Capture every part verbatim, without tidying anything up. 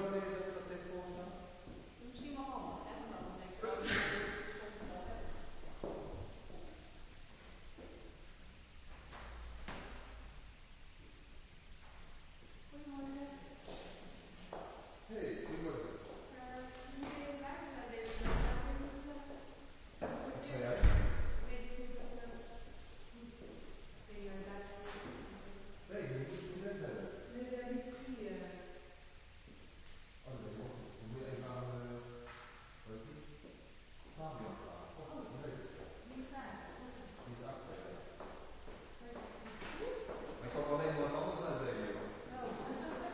zo meteen dat dat heeft voorstaan? Misschien wel handig, hè? Want dan denk ik wel dat je het wel hebt. Goedemorgen. Hey, goedemorgen. Uh, Kunnen jullie even buiten zijn deze dag? Wat zei jij? Ik weet niet hoe dat uh, moet. Kun je buiten zijn? Nee, je moet het net hebben. Nee, we hebben niet vier. Oh nee, wacht. Dan moet je even aan, uh, wat is het? Fabian vragen. Oh, nee. Wie vraagt? Die is achter, hè? Ik kan alleen maar een ander uitleggen, joh. Oh.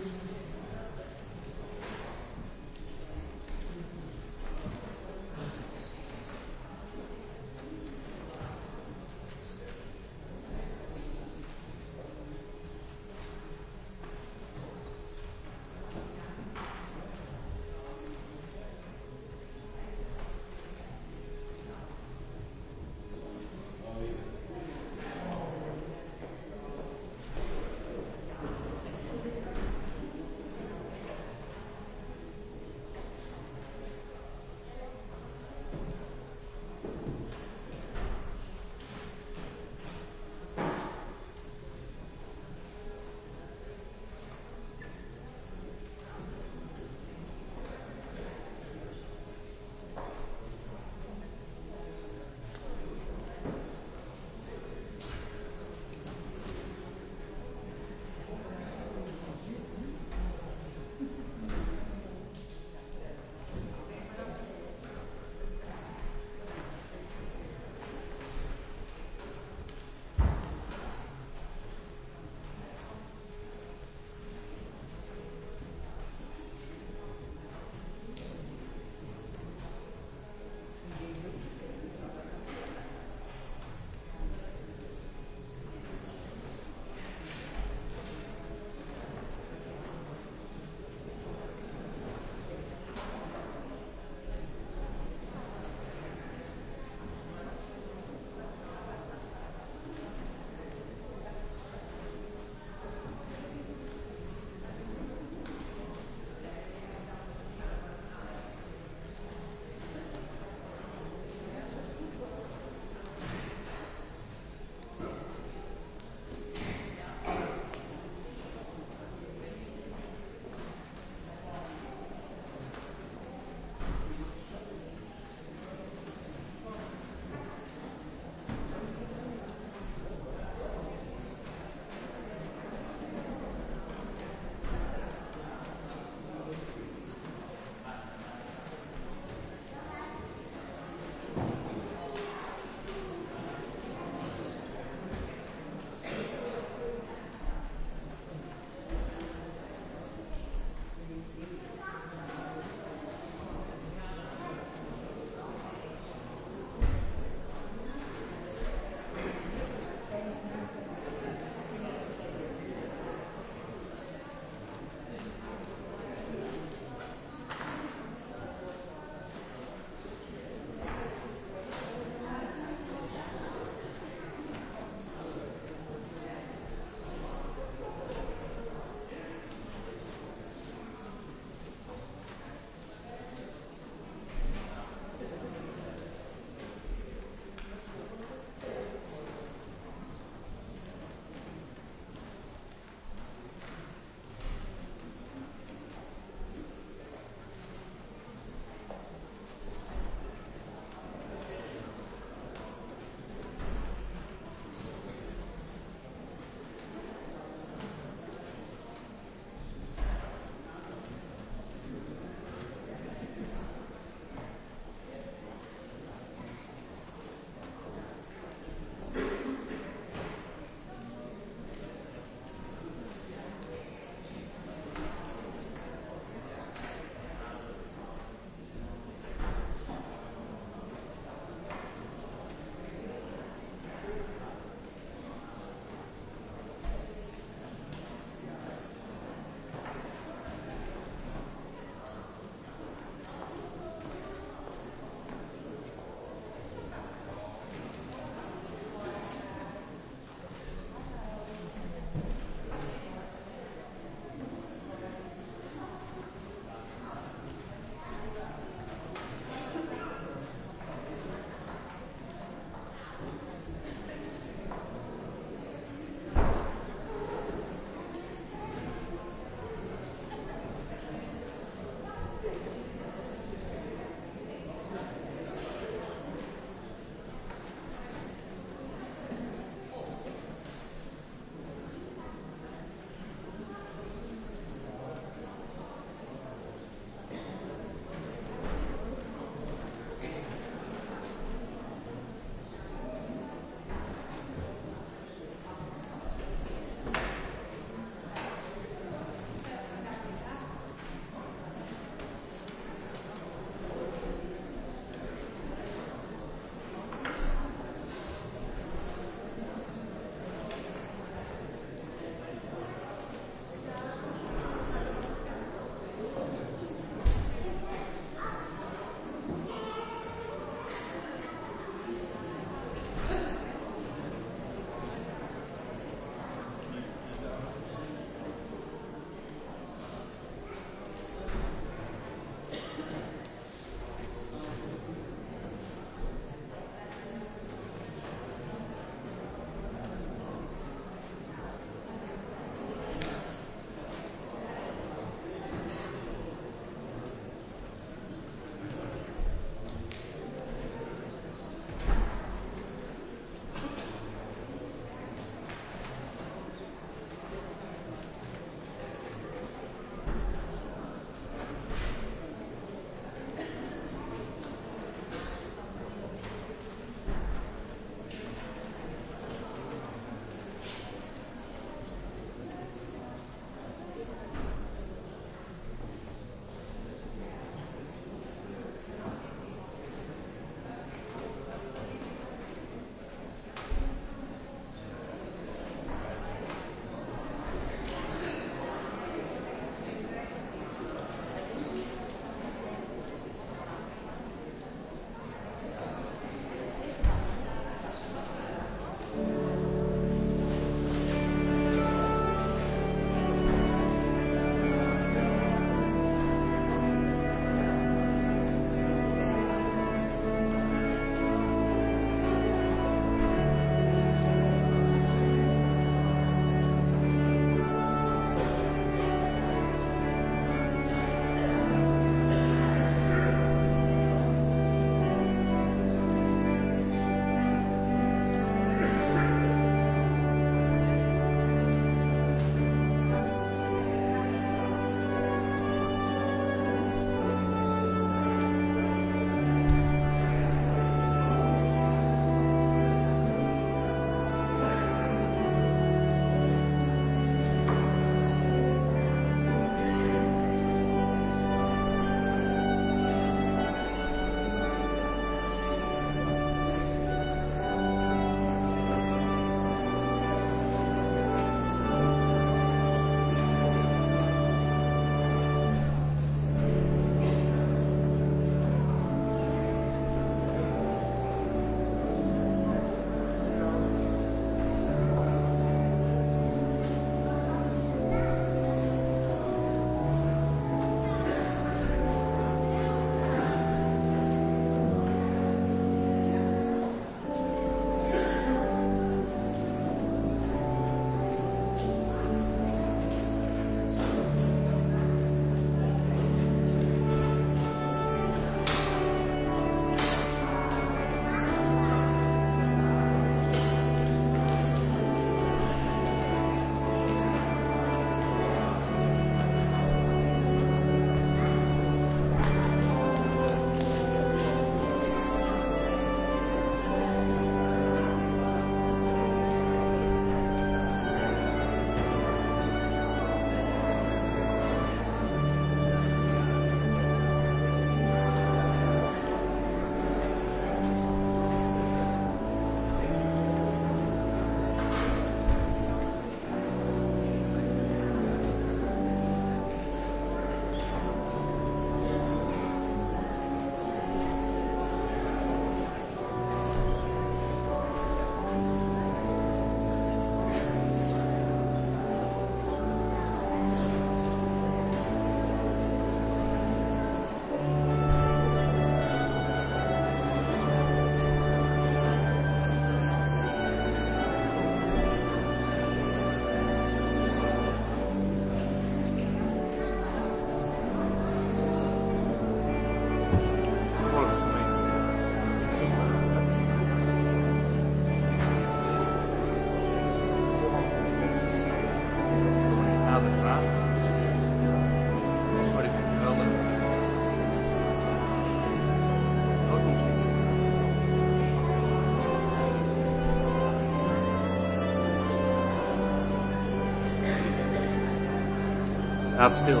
Laat stil.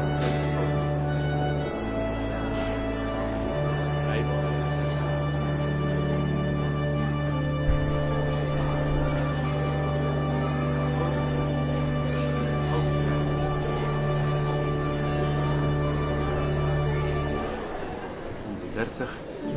honderddertig.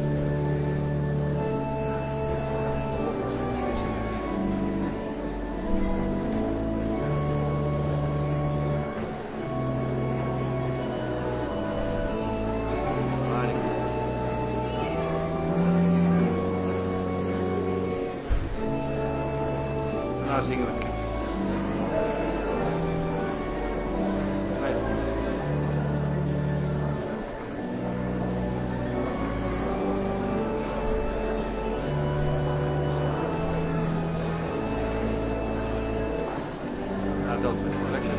Daar zingen we. Ja, dat is lekker.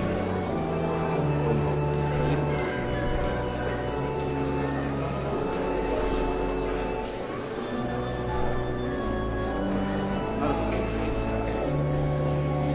Nou, dat is oké.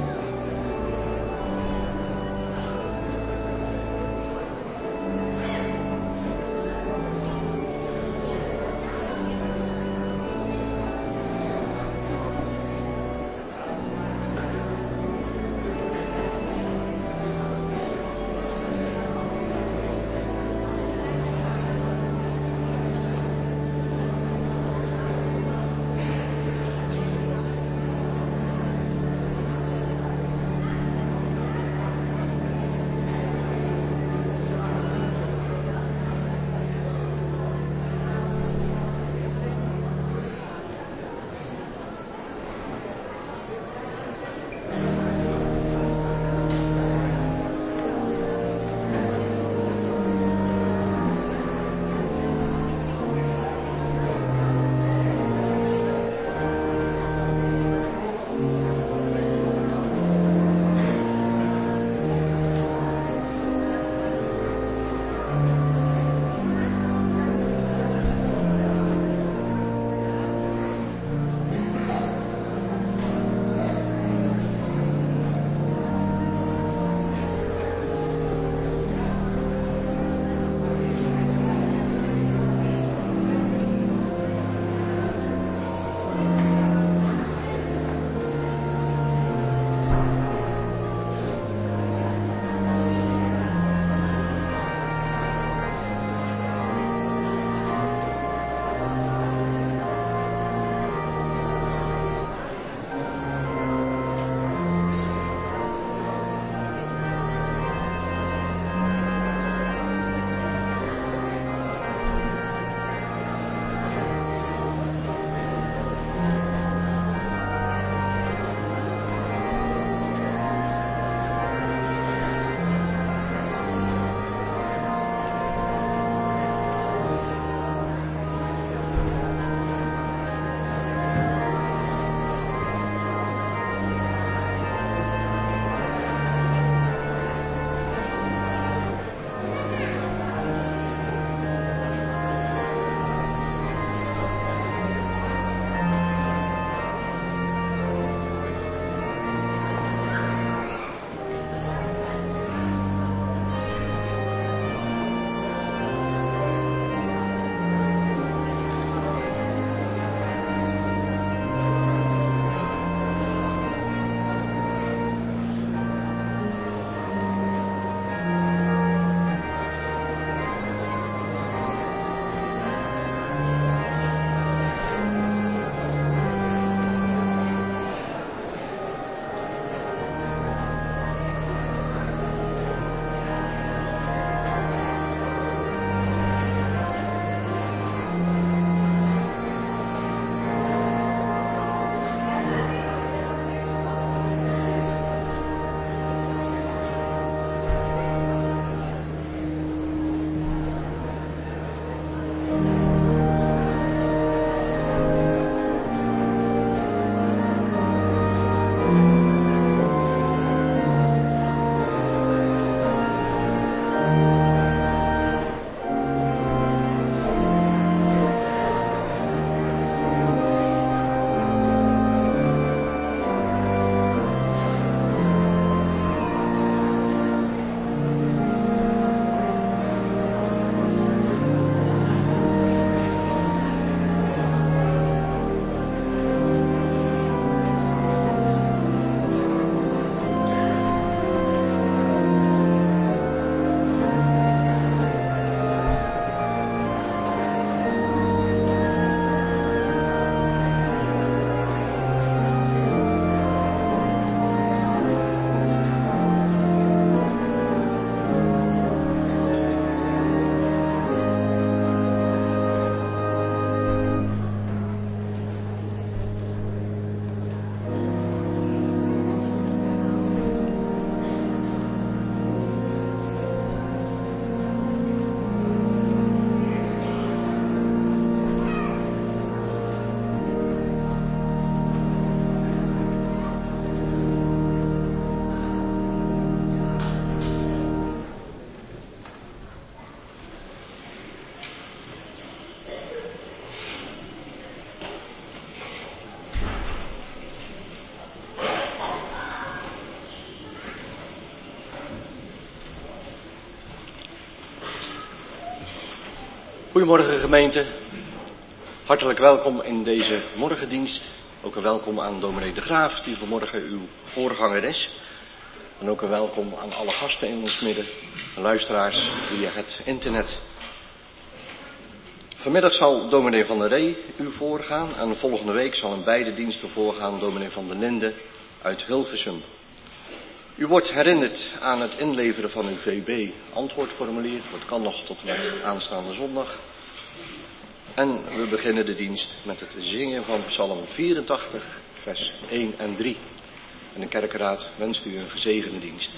Goedemorgen gemeente, hartelijk welkom in deze morgendienst. Ook een welkom aan dominee De Graaf, die vanmorgen uw voorganger is. En ook een welkom aan alle gasten in ons midden, luisteraars via het internet. Vanmiddag zal dominee Van der Ree u voorgaan en volgende week zal in beide diensten voorgaan dominee Van der Linden uit Hilversum. U wordt herinnerd aan het inleveren van uw V B-antwoordformulier. Dat kan nog tot en met aanstaande zondag. En we beginnen de dienst met het zingen van Psalm vierentachtig, vers één en drie. En de kerkenraad wenst u een gezegende dienst.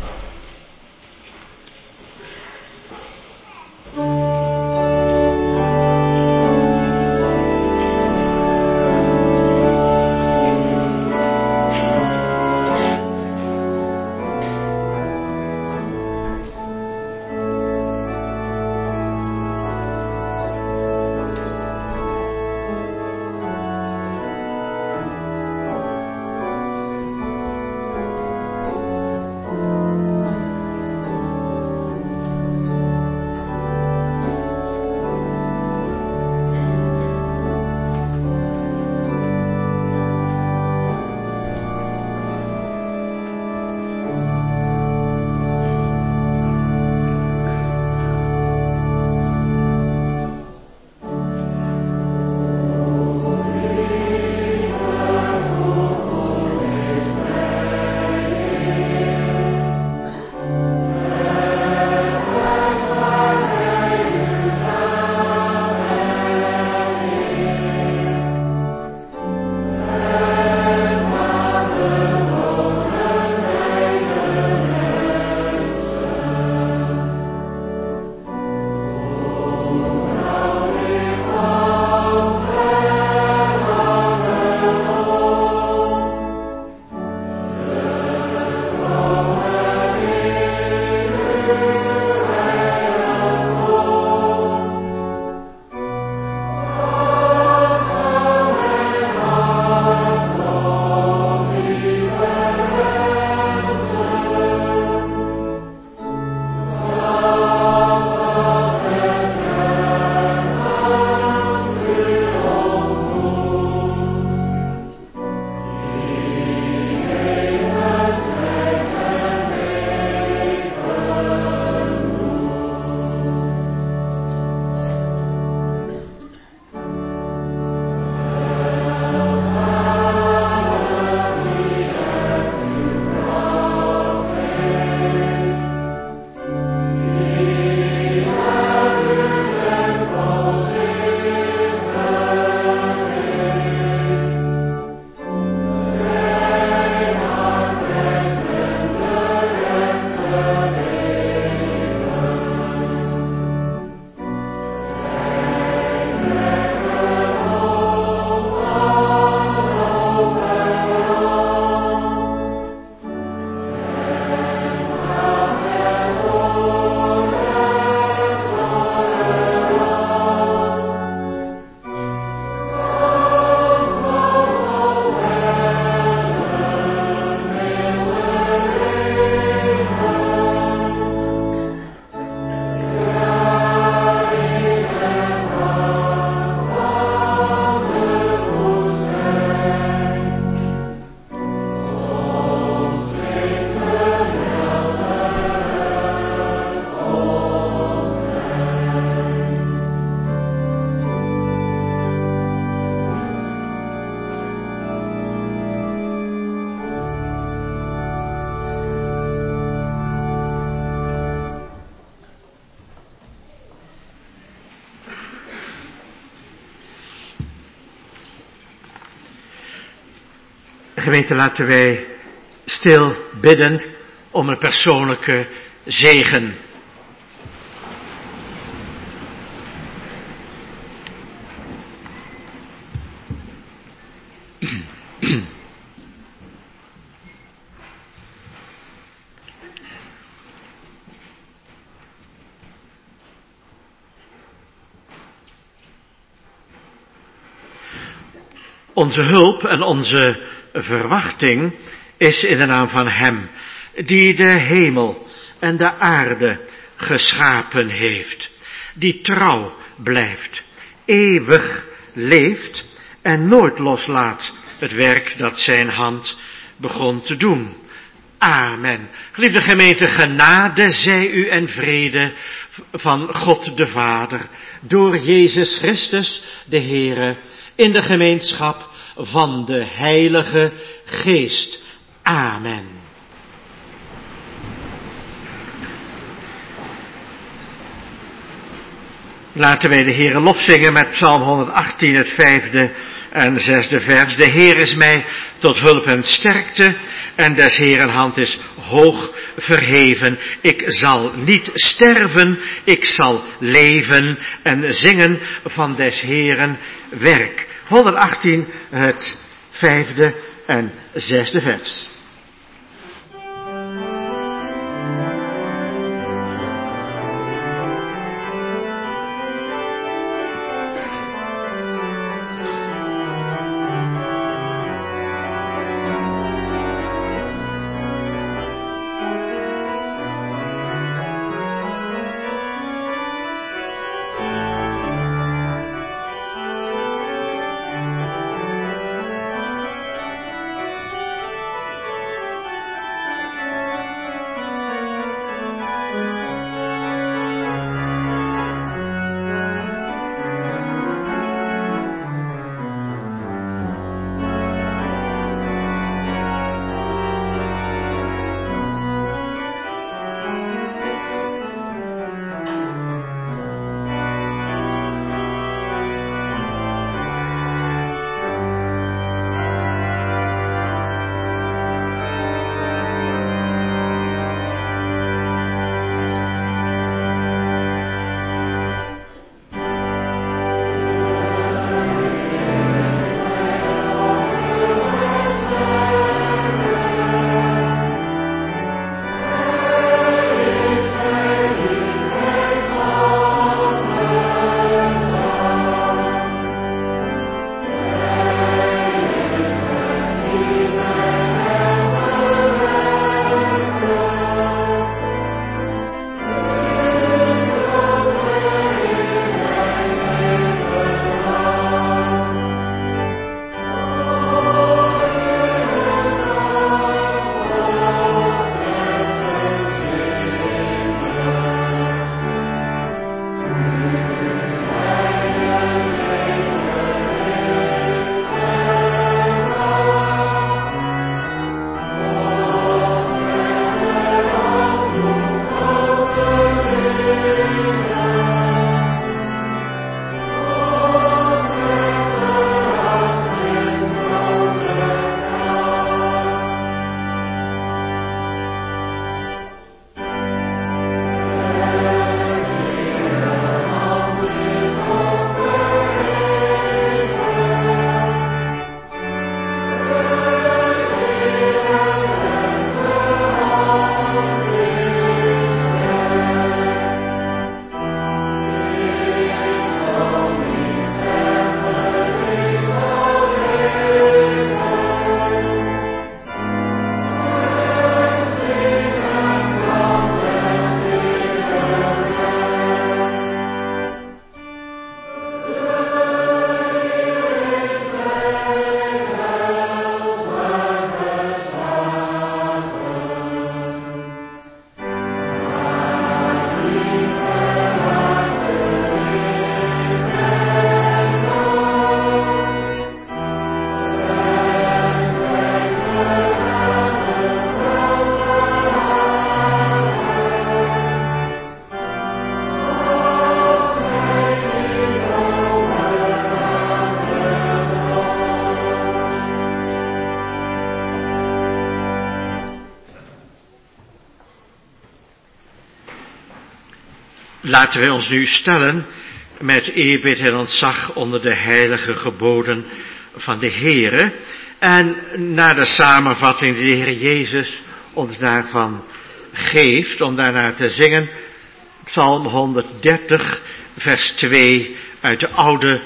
Gemeente, laten wij stil bidden om een persoonlijke zegen. Onze hulp en onze verwachting is in de naam van Hem, die de hemel en de aarde geschapen heeft. die trouw blijft, eeuwig leeft en nooit loslaat het werk dat zijn hand begon te doen. Amen. Geliefde gemeente, genade zij u en vrede van God de Vader, door Jezus Christus de Heere, in de gemeenschap van de Heilige Geest. Amen. Laten wij de Heere lof zingen met Psalm honderdachttien, het vijfde en zesde vers. De Heer is mij tot hulp en sterkte, en des Heeren hand is hoog verheven. Ik zal niet sterven, ik zal leven en zingen van des Heeren werk. honderdachttien, het vijfde en zesde vers. Laten wij ons nu stellen met eerbied en ontzag onder de heilige geboden van de Heere. En naar de samenvatting die de Heer Jezus ons daarvan geeft, om daarna te zingen, Psalm honderddertig, vers twee uit de oude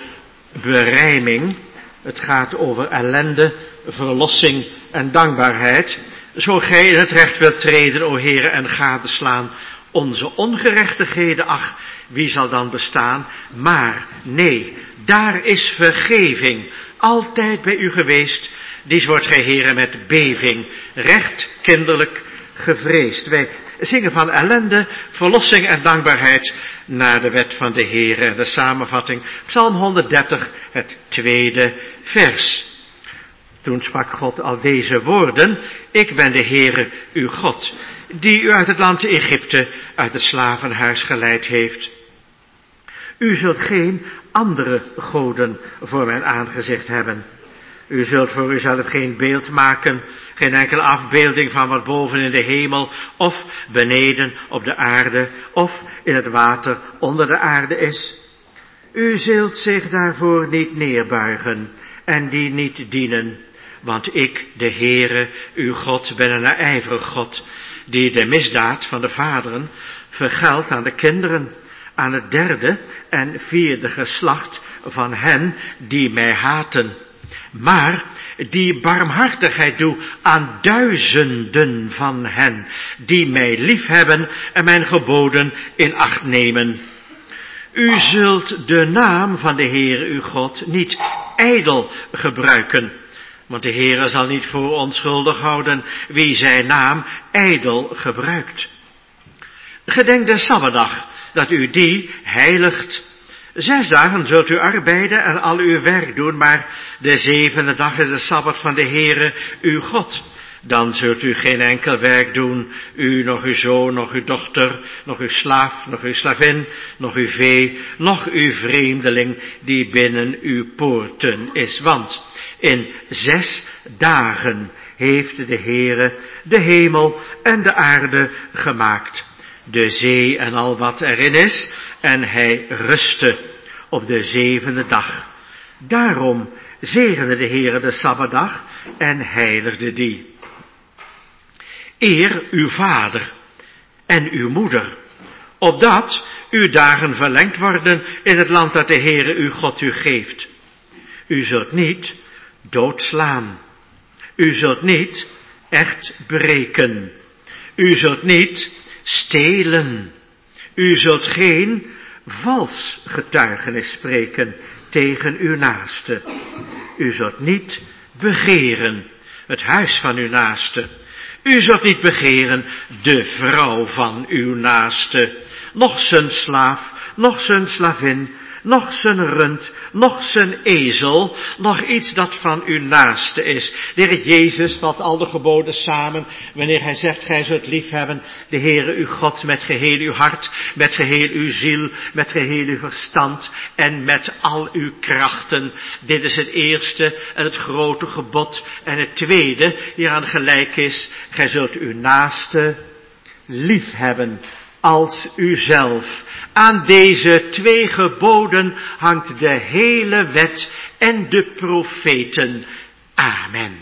berijming. Het gaat over ellende, verlossing en dankbaarheid. Zo gij in het recht wilt treden, o Heere, en gadeslaan onze ongerechtigheden, ach, wie zal dan bestaan? Maar, nee, daar is vergeving, altijd bij u geweest. Dies wordt gij, Heere, met beving, recht kinderlijk gevreesd. Wij zingen van ellende, verlossing en dankbaarheid naar de wet van de Heere. En de samenvatting, Psalm honderddertig, het tweede vers. Toen sprak God al deze woorden: ik ben de Heere, uw God, die u uit het land Egypte, uit het slavenhuis geleid heeft. U zult geen andere goden voor mijn aangezicht hebben. U zult voor uzelf geen beeld maken, geen enkele afbeelding van wat boven in de hemel, of beneden op de aarde, of in het water onder de aarde is. U zult zich daarvoor niet neerbuigen en die niet dienen. Want ik, de Heere, uw God, ben een naijverig God, die de misdaad van de vaderen vergeldt aan de kinderen, aan het derde en vierde geslacht van hen die mij haten. Maar die barmhartigheid doe aan duizenden van hen die mij liefhebben en mijn geboden in acht nemen. U zult de naam van de Heere uw God niet ijdel gebruiken, want de Heere zal niet voor onschuldig houden wie zijn naam ijdel gebruikt. Gedenk de Sabbatdag, dat u die heiligt. Zes dagen zult u arbeiden en al uw werk doen, maar de zevende dag is de Sabbat van de Heere uw God. Dan zult u geen enkel werk doen, u, nog uw zoon, nog uw dochter, nog uw slaaf, nog uw slavin, nog uw vee, nog uw vreemdeling die binnen uw poorten is. Want in zes dagen heeft de Heere de hemel en de aarde gemaakt, de zee en al wat erin is, en hij rustte op de zevende dag. Daarom zegende de Heere de Sabbatdag en heiligde die. Eer uw vader en uw moeder, opdat uw dagen verlengd worden in het land dat de Heere uw God u geeft. U zult niet doodslaan. U zult niet echt breken. U zult niet stelen. U zult geen vals getuigenis spreken tegen uw naaste. U zult niet begeren het huis van uw naaste. U zult niet begeren de vrouw van uw naaste, noch zijn slaaf, noch zijn slavin, noch zijn rund, noch zijn ezel, nog iets dat van uw naaste is. De Heer Jezus vat al de geboden samen, wanneer hij zegt, gij zult liefhebben de Heere uw God met geheel uw hart, met geheel uw ziel, met geheel uw verstand en met al uw krachten. Dit is het eerste en het grote gebod. En het tweede, hieraan gelijk is, gij zult uw naaste liefhebben als uzelf. Aan deze twee geboden hangt de hele wet en de profeten. Amen.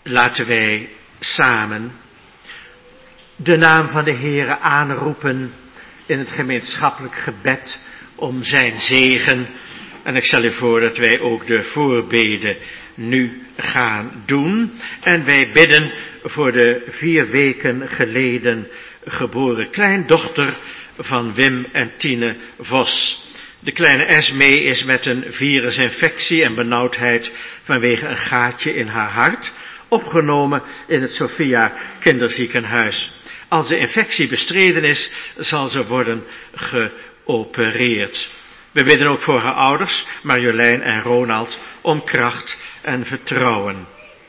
Laten wij samen de naam van de Heere aanroepen in het gemeenschappelijk gebed om zijn zegen. En ik stel u voor dat wij ook de voorbeden nu gaan doen. En wij bidden voor de vier weken geleden geboren kleindochter van Wim en Tine Vos. De kleine Esmee is met een virusinfectie en benauwdheid vanwege een gaatje in haar hart opgenomen in het Sophia kinderziekenhuis. Als de infectie bestreden is, zal ze worden geopereerd. We bidden ook voor haar ouders, Marjolein en Ronald, om kracht en vertrouwen.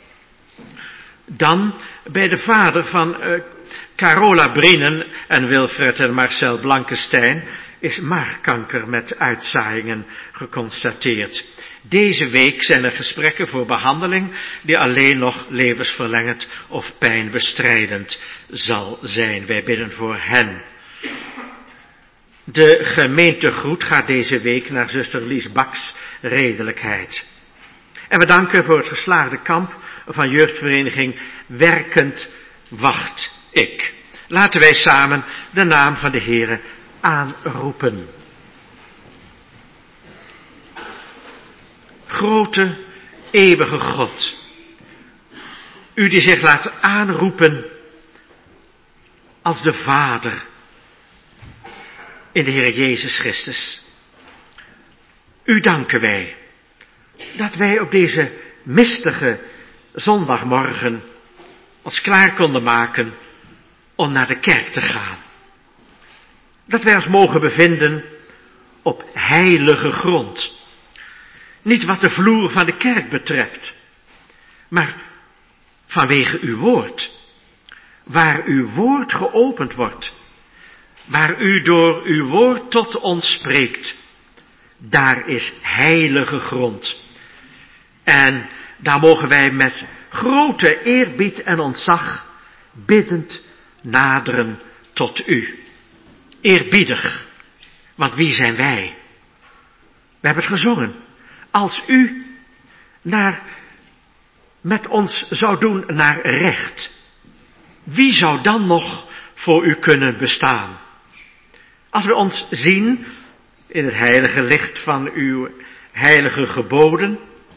Dan bij de vader van uh, Carola Brienen en Wilfred en Marcel Blankenstein is maagkanker met uitzaaiingen geconstateerd. Deze week zijn er gesprekken voor behandeling die alleen nog levensverlengend of pijnbestrijdend zal zijn. Wij bidden voor hen. De gemeentegroet gaat deze week naar zuster Lies Baks redelijkheid. En we danken voor het geslaagde kamp van jeugdvereniging Werkend Wacht Ik. Laten wij samen de naam van de Heere aanroepen. Grote, eeuwige God, u die zich laat aanroepen als de Vader in de Heer Jezus Christus. U danken wij dat wij op deze mistige zondagmorgen ons klaar konden maken om naar de kerk te gaan. Dat wij ons mogen bevinden op heilige grond. Niet wat de vloer van de kerk betreft, maar vanwege uw woord. Waar uw woord geopend wordt, waar u door uw woord tot ons spreekt, daar is heilige grond. En daar mogen wij met grote eerbied en ontzag biddend naderen tot u. Eerbiedig, want wie zijn wij? We hebben het gezongen. Als u naar, met ons zou doen naar recht, wie zou dan nog voor u kunnen bestaan? Als we ons zien in het heilige licht van uw heilige geboden,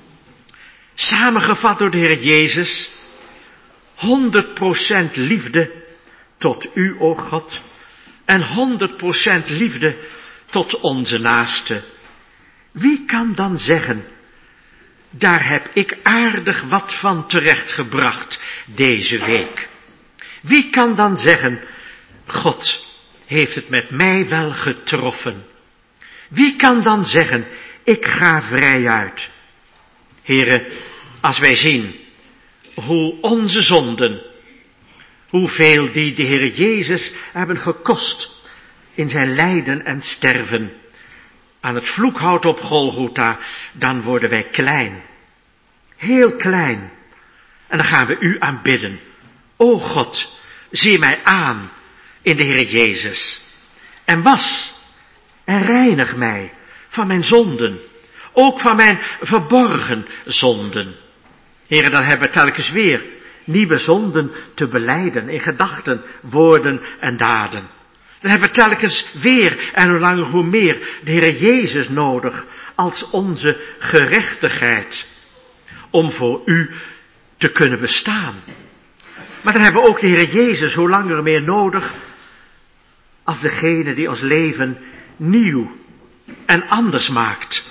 samengevat door de Heer Jezus, honderd procent liefde tot u, o God, en honderd procent liefde tot onze naaste. Wie kan dan zeggen, daar heb ik aardig wat van terechtgebracht deze week? Wie kan dan zeggen, God heeft het met mij wel getroffen? Wie kan dan zeggen, ik ga vrij uit? Heren, als wij zien hoe onze zonden, hoeveel die de Heer Jezus hebben gekost in zijn lijden en sterven, aan het vloekhout op Golgotha, dan worden wij klein. Heel klein. En dan gaan we u aanbidden. O God, zie mij aan in de Heer Jezus. En was en reinig mij van mijn zonden. Ook van mijn verborgen zonden. Heren, dan hebben we telkens weer nieuwe zonden te belijden in gedachten, woorden en daden. Dan hebben we telkens weer en hoe langer hoe meer de Heer Jezus nodig als onze gerechtigheid om voor u te kunnen bestaan. Maar dan hebben we ook de Heer Jezus hoe langer meer nodig als degene die ons leven nieuw en anders maakt.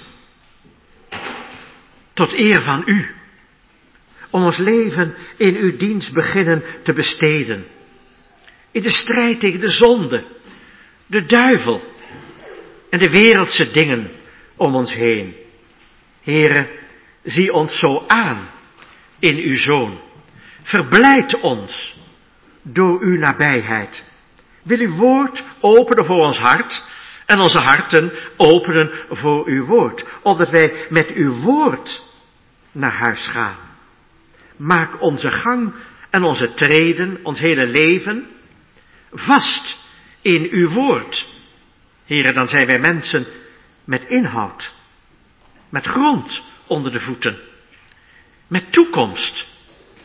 Tot eer van u. Om ons leven in uw dienst beginnen te besteden. In de strijd tegen de zonde, de duivel en de wereldse dingen om ons heen. Heere, zie ons zo aan in uw Zoon. Verblijd ons door uw nabijheid. Wil uw woord openen voor ons hart en onze harten openen voor uw woord. Opdat wij met uw woord naar huis gaan. Maak onze gang en onze treden, ons hele leven, vast in uw woord. Heren, dan zijn wij mensen met inhoud, met grond onder de voeten, met toekomst,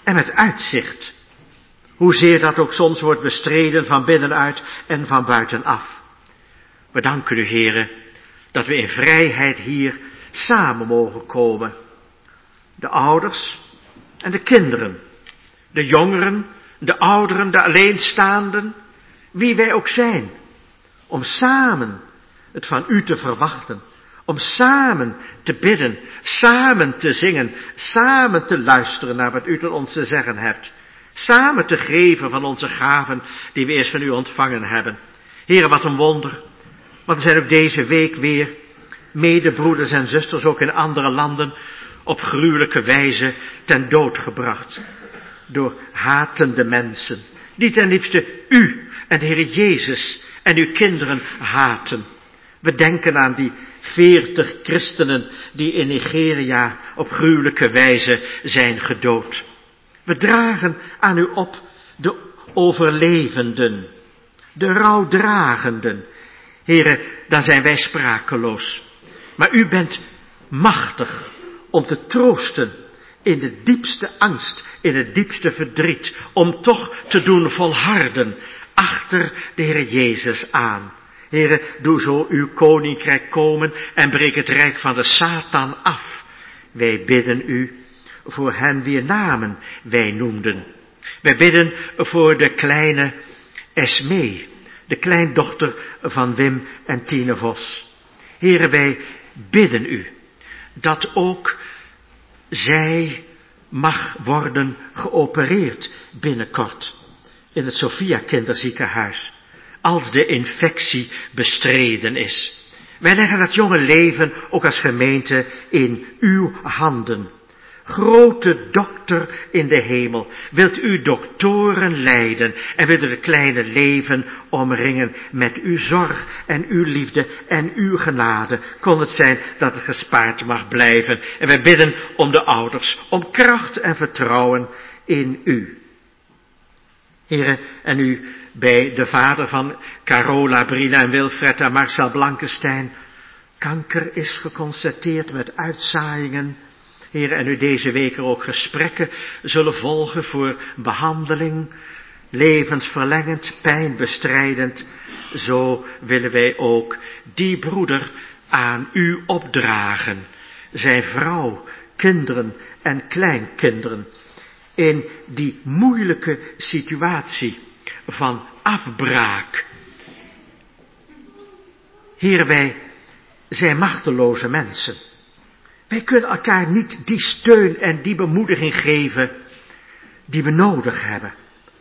en met uitzicht. Hoezeer dat ook soms wordt bestreden van binnenuit en van buitenaf. We danken u, Heere, dat we in vrijheid hier samen mogen komen. De ouders en de kinderen, de jongeren, de ouderen, de alleenstaanden, wie wij ook zijn, om samen het van u te verwachten, om samen te bidden, samen te zingen, samen te luisteren naar wat u tot ons te zeggen hebt, samen te geven van onze gaven die we eerst van u ontvangen hebben. Heere, wat een wonder, want er zijn ook deze week weer medebroeders en zusters, ook in andere landen, op gruwelijke wijze ten dood gebracht. Door hatende mensen, die ten liefste u en de Heer Jezus en uw kinderen haten. We denken aan die veertig christenen die in Nigeria op gruwelijke wijze zijn gedood. We dragen aan u op de overlevenden, de rouwdragenden. Heren, dan zijn wij sprakeloos. Maar u bent machtig om te troosten in de diepste angst, in het diepste verdriet, om toch te doen volharden achter de Heer Jezus aan. Heere, doe zo uw koninkrijk komen en breek het rijk van de Satan af. Wij bidden u voor hen wier namen wij noemden. Wij bidden voor de kleine Esmee, de kleindochter van Wim en Tine Vos. Heere, wij bidden u dat ook zij mag worden geopereerd binnenkort in het Sophia Kinderziekenhuis, als de infectie bestreden is. Wij leggen dat jonge leven ook als gemeente in uw handen. Grote dokter in de hemel, wilt u doktoren leiden en wilt u het kleine leven omringen met uw zorg en uw liefde en uw genade. Kon het zijn dat het gespaard mag blijven. En wij bidden om de ouders, om kracht en vertrouwen in u. Heren, en u bij de vader van Carola, Brina en Wilfred en Marcel Blankenstein. Kanker is geconstateerd met uitzaaiingen. Heer, en u deze week er ook gesprekken zullen volgen voor behandeling, levensverlengend, pijnbestrijdend. Zo willen wij ook die broeder aan u opdragen, zijn vrouw, kinderen en kleinkinderen, in die moeilijke situatie van afbraak. Heer, wij zijn machteloze mensen. Wij kunnen elkaar niet die steun en die bemoediging geven die we nodig hebben.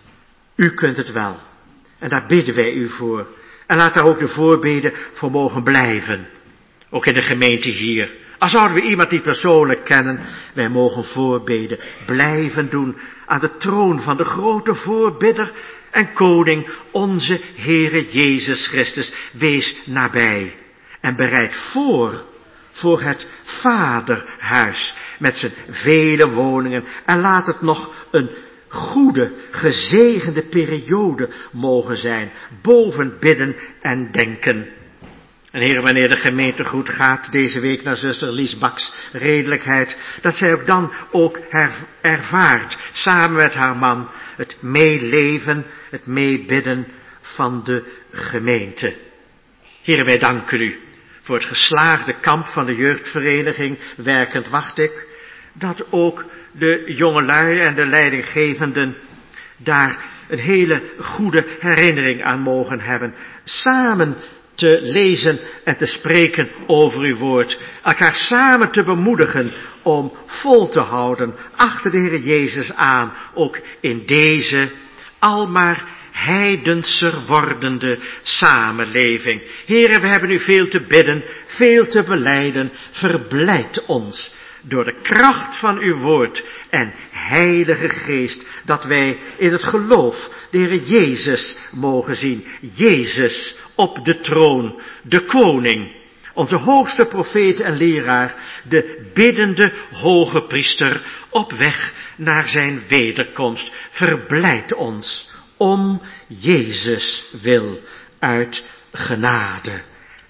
U kunt het wel. En daar bidden wij u voor. En laat daar ook de voorbeden voor mogen blijven. Ook in de gemeente hier. Al zouden we iemand niet persoonlijk kennen, wij mogen voorbeden blijven doen aan de troon van de grote voorbidder en koning, onze Heere Jezus Christus. Wees nabij en bereid voor voor het vaderhuis met zijn vele woningen. En laat het nog een goede, gezegende periode mogen zijn, boven bidden en denken. En Heer, wanneer de gemeente goed gaat, deze week naar zuster Lies Baks redelijkheid, dat zij ook dan ook her- ervaart, samen met haar man, het meeleven, het meebidden van de gemeente. Heer, wij danken u voor het geslaagde kamp van de jeugdvereniging Werkend Wacht ik, dat ook de jongelui en de leidinggevenden daar een hele goede herinnering aan mogen hebben. Samen te lezen en te spreken over uw woord. Elkaar samen te bemoedigen om vol te houden achter de Heer Jezus aan. Ook in deze almaar heidenser wordende samenleving. Heere, we hebben u veel te bidden, veel te belijden. Verblijd ons door de kracht van uw woord en Heilige Geest, dat wij in het geloof de Heer Jezus mogen zien. Jezus op de troon, de koning, onze hoogste profeet en leraar, de biddende hoge priester op weg naar zijn wederkomst. Verblijd ons om Jezus wil uit genade.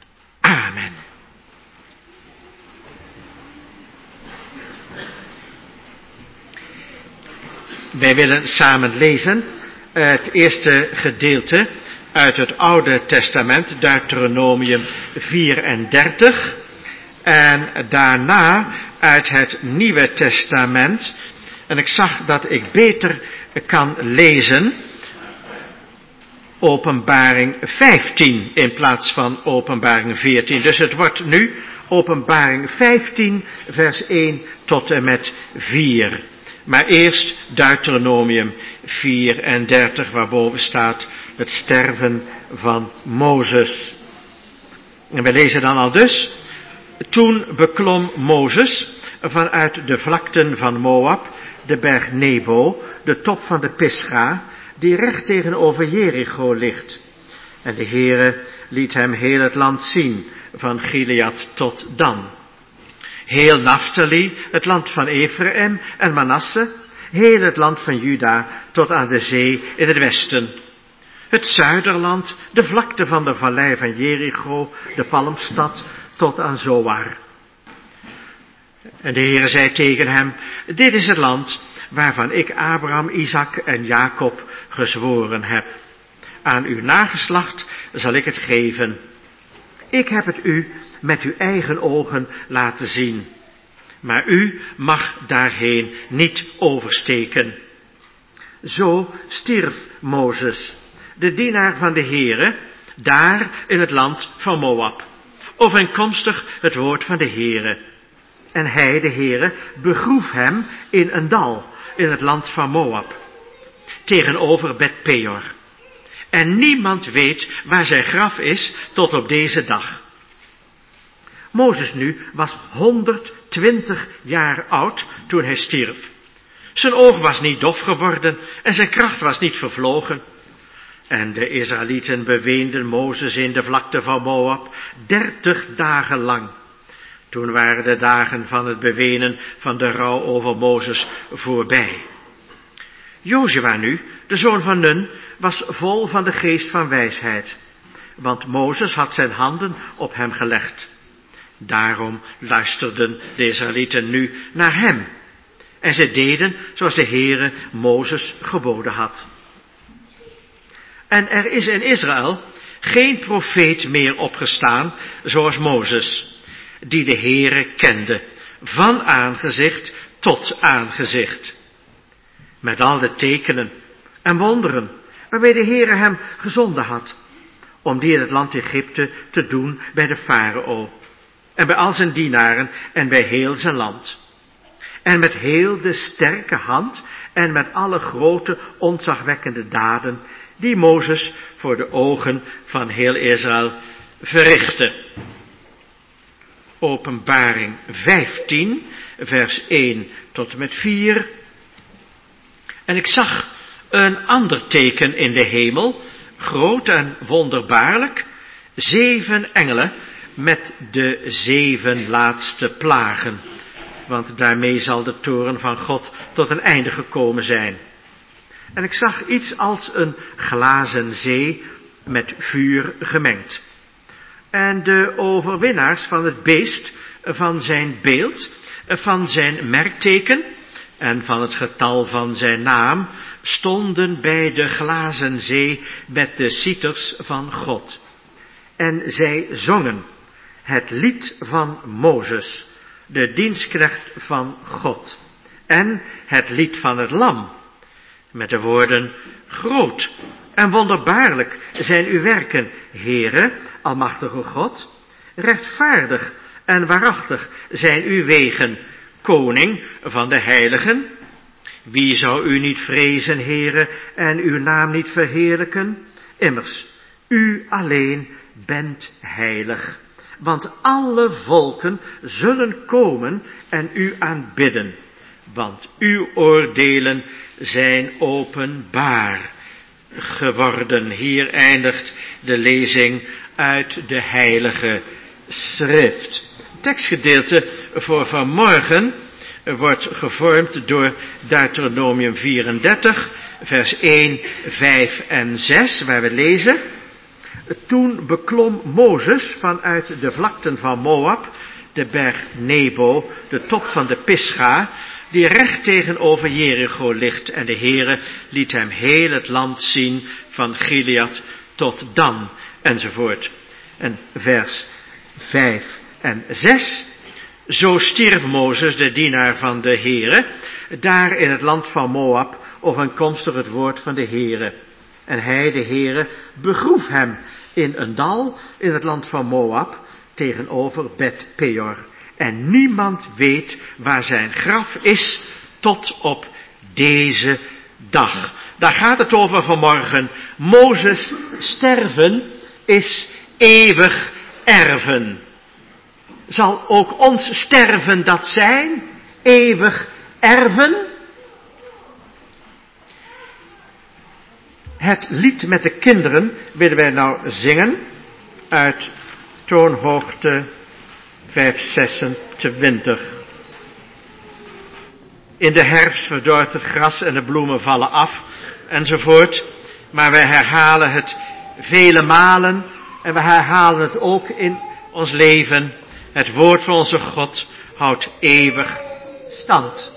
Amen. Wij willen samen lezen het eerste gedeelte uit het Oude Testament, Deuteronomium vierendertig, en daarna uit het Nieuwe Testament. En ik zag dat ik beter kan lezen Openbaring vijftien in plaats van Openbaring veertien. Dus het wordt nu Openbaring vijftien, vers één tot en met vier. Maar eerst Deuteronomium vierendertig, waarboven staat het sterven van Mozes. En we lezen dan al dus: Toen beklom Mozes vanuit de vlakten van Moab de berg Nebo, de top van de Pisga, die recht tegenover Jericho ligt. En de Heere liet hem heel het land zien, van Gilead tot Dan. Heel Naphtali, het land van Ephraim en Manasse, heel het land van Juda tot aan de zee in het westen. Het zuiderland, de vlakte van de vallei van Jericho, de palmstad tot aan Zoar. En de Heere zei tegen hem: Dit is het land waarvan ik Abraham, Isaac en Jacob gezworen heb. Aan uw nageslacht zal ik het geven. Ik heb het u met uw eigen ogen laten zien. Maar u mag daarheen niet oversteken. Zo stierf Mozes, de dienaar van de Heere, daar in het land van Moab, overeenkomstig het woord van de Heere. En hij, de Heere, begroef hem in een dal in het land van Moab, tegenover Bet Peor. En niemand weet waar zijn graf is tot op deze dag. Mozes nu was honderdtwintig jaar oud toen hij stierf. Zijn oog was niet dof geworden en zijn kracht was niet vervlogen. En de Israëlieten beweenden Mozes in de vlakte van Moab dertig dagen lang. Toen waren de dagen van het bewenen van de rouw over Mozes voorbij. Jozua nu, de zoon van Nun, was vol van de geest van wijsheid, want Mozes had zijn handen op hem gelegd. Daarom luisterden de Israëlieten nu naar hem, en zij deden zoals de Heere Mozes geboden had. En er is in Israël geen profeet meer opgestaan zoals Mozes, die de Heere kende, van aangezicht tot aangezicht. Met al de tekenen en wonderen waarmee de Heere hem gezonden had, om die in het land Egypte te doen bij de farao, en bij al zijn dienaren en bij heel zijn land. En met heel de sterke hand en met alle grote ontzagwekkende daden die Mozes voor de ogen van heel Israël verrichtte. Openbaring vijftien, vers één tot en met vier. En ik zag een ander teken in de hemel, groot en wonderbaarlijk, zeven engelen met de zeven laatste plagen, want daarmee zal de toorn van God tot een einde gekomen zijn. En ik zag iets als een glazen zee met vuur gemengd. En de overwinnaars van het beest, van zijn beeld, van zijn merkteken en van het getal van zijn naam, stonden bij de glazen zee met de citers van God. En zij zongen het lied van Mozes, de dienstknecht van God, en het lied van het lam, met de woorden: groot en wonderbaarlijk zijn uw werken, Heere, almachtige God. Rechtvaardig en waarachtig zijn uw wegen, koning van de heiligen. Wie zou u niet vrezen, Heere, en uw naam niet verheerlijken? Immers, u alleen bent heilig. Want alle volken zullen komen en u aanbidden, want uw oordelen zijn openbaar geworden. Hier eindigt de lezing uit de Heilige Schrift. Het tekstgedeelte voor vanmorgen wordt gevormd door Deuteronomium vierendertig, vers één, vijf en zes, waar we lezen: Toen beklom Mozes vanuit de vlakten van Moab de berg Nebo, de top van de Pisga, die recht tegenover Jericho ligt. En de Heere liet hem heel het land zien, van Gilead tot Dan, enzovoort. En vers vijf en zes. Zo stierf Mozes, de dienaar van de Heere, daar in het land van Moab, overeenkomstig het woord van de Heere. En hij, de Heere, begroef hem in een dal in het land van Moab, tegenover Bet Peor. En niemand weet waar zijn graf is, tot op deze dag. Daar gaat het over vanmorgen. Mozes sterven is eeuwig erven. Zal ook ons sterven dat zijn? Eeuwig erven? Het lied met de kinderen willen wij nou zingen uit toonhoogte vijfhonderdzesentwintig. In de herfst verdort het gras en de bloemen vallen af, enzovoort. Maar wij herhalen het vele malen en we herhalen het ook in ons leven. Het woord van onze God houdt eeuwig stand.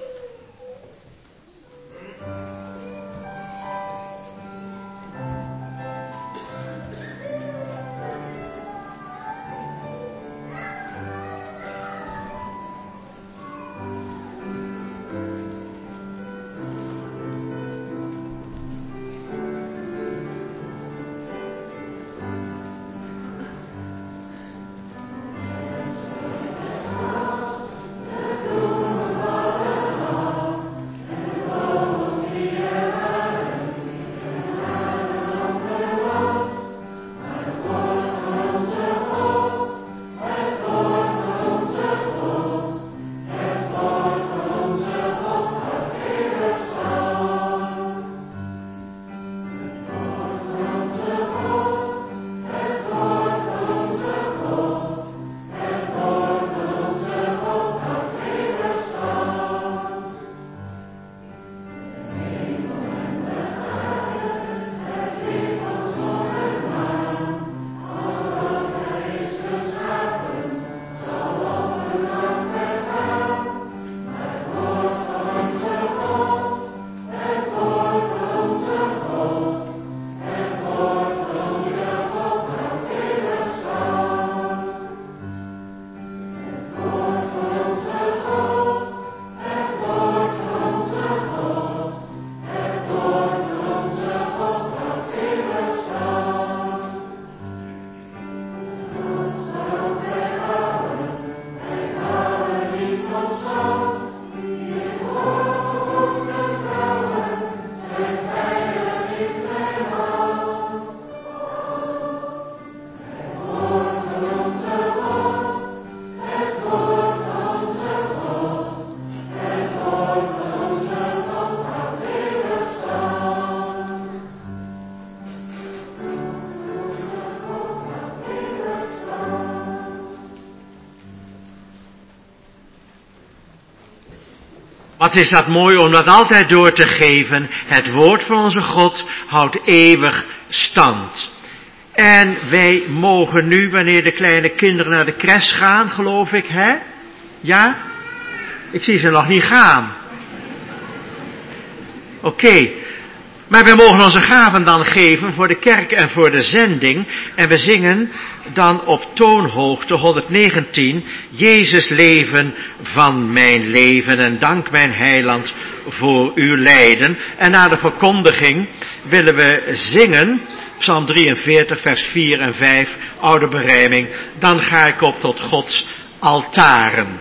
Wat is dat mooi om dat altijd door te geven. Het woord van onze God houdt eeuwig stand. En wij mogen nu, wanneer de kleine kinderen naar de crash gaan, geloof ik, hè? Ja? Ik zie ze nog niet gaan. Oké. Okay. Maar wij mogen onze gaven dan geven voor de kerk en voor de zending. En we zingen dan op toonhoogte honderdnegentien. Jezus leven van mijn leven en dank mijn heiland voor uw lijden. En na de verkondiging willen we zingen, Psalm drieënveertig vers vier en vijf, oude berijming. Dan ga ik op tot Gods altaren.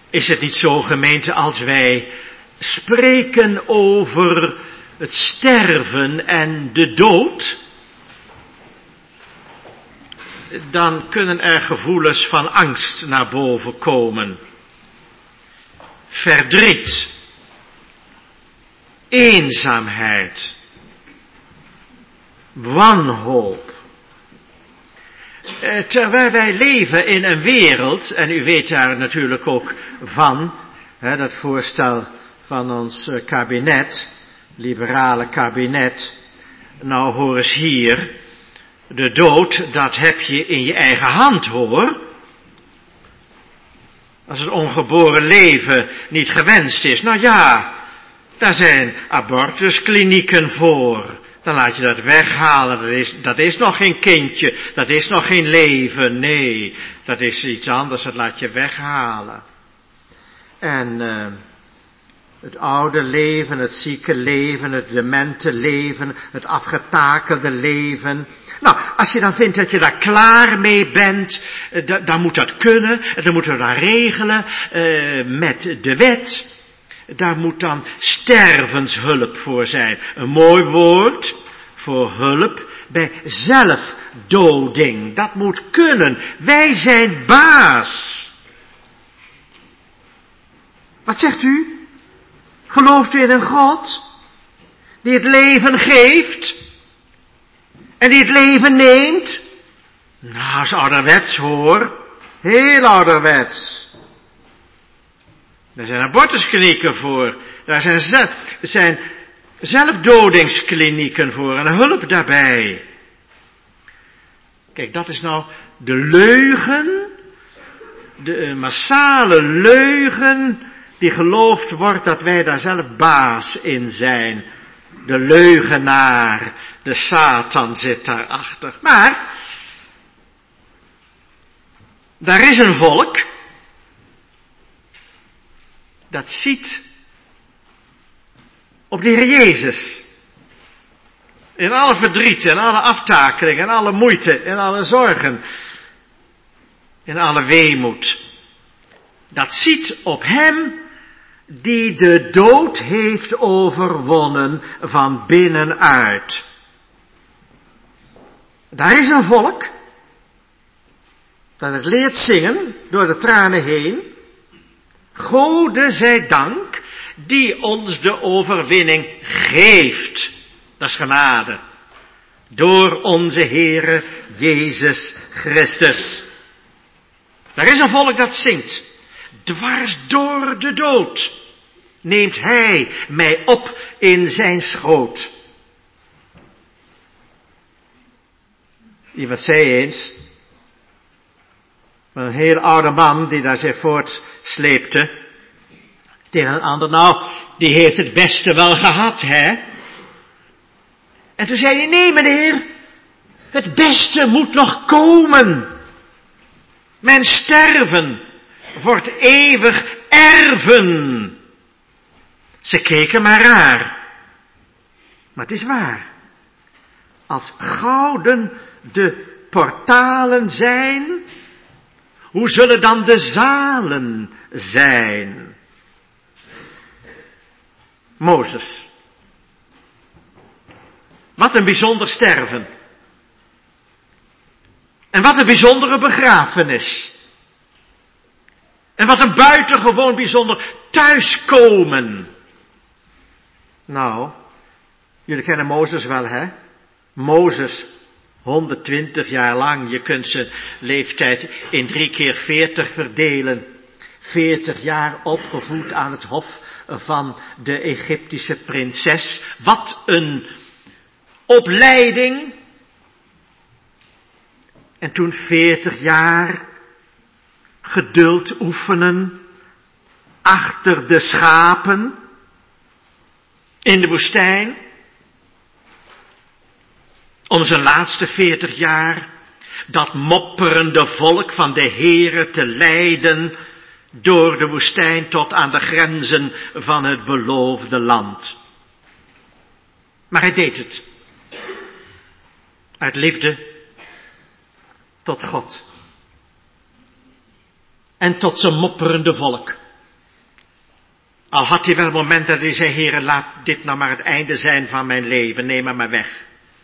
Is het niet zo, gemeente, als wij spreken over het sterven en de dood, dan kunnen er gevoelens van angst naar boven komen. Verdriet, eenzaamheid, wanhoop. Terwijl wij leven in een wereld, en u weet daar natuurlijk ook van, hè, dat voorstel van ons kabinet, liberale kabinet, nou hoor eens hier, de dood, dat heb je in je eigen hand, hoor. Als het ongeboren leven niet gewenst is, nou ja, daar zijn abortusklinieken voor. Dan laat je dat weghalen, dat is, dat is nog geen kindje, dat is nog geen leven, nee, dat is iets anders, dat laat je weghalen. En uh, het oude leven, het zieke leven, het demente leven, het afgetakelde leven. Nou, als je dan vindt dat je daar klaar mee bent, uh, dan moet dat kunnen, en dan moeten we dat regelen uh, met de wet. Daar moet dan stervenshulp voor zijn. Een mooi woord voor hulp bij zelfdoding. Dat moet kunnen. Wij zijn baas. Wat zegt u? Gelooft u in een God die het leven geeft en die het leven neemt? Nou, is ouderwets hoor. Heel ouderwets. Daar zijn abortusklinieken voor. Daar zijn, zelf, zijn zelfdodingsklinieken voor en hulp daarbij. Kijk, dat is nou de leugen, de massale leugen die geloofd wordt dat wij daar zelf baas in zijn. De leugenaar, de Satan zit daarachter. Maar, daar is een volk dat ziet op de Heer Jezus. In alle verdriet, in alle aftakeling, in alle moeite, in alle zorgen, in alle weemoed. Dat ziet op hem die de dood heeft overwonnen van binnenuit. Daar is een volk dat het leert zingen door de tranen heen. Gode zij dank die ons de overwinning geeft. Dat is genade. Door onze Heere Jezus Christus. Daar is een volk dat zingt. Dwars door de dood neemt Hij mij op in zijn schoot. Iemand zei eens, een heel oude man die daar zich voortsleepte, tegen een ander, nou, die heeft het beste wel gehad, hè? En toen zei hij, nee meneer, het beste moet nog komen. Mijn sterven wordt eeuwig erven. Ze keken maar raar. Maar het is waar. Als gouden de portalen zijn, hoe zullen dan de zalen zijn? Mozes. Wat een bijzonder sterven. En wat een bijzondere begrafenis. En wat een buitengewoon bijzonder thuiskomen. Nou, jullie kennen Mozes wel, hè? Mozes, honderdtwintig jaar lang. Je kunt zijn leeftijd in drie keer veertig verdelen. veertig jaar opgevoed aan het hof van de Egyptische prinses. Wat een opleiding. En toen veertig jaar geduld oefenen achter de schapen in de woestijn. Om zijn laatste veertig jaar dat mopperende volk van de Heere te leiden door de woestijn tot aan de grenzen van het beloofde land. Maar hij deed het. Uit liefde tot God. En tot zijn mopperende volk. Al had hij wel momenten dat hij zei, Heere, laat dit nou maar het einde zijn van mijn leven, neem me maar weg.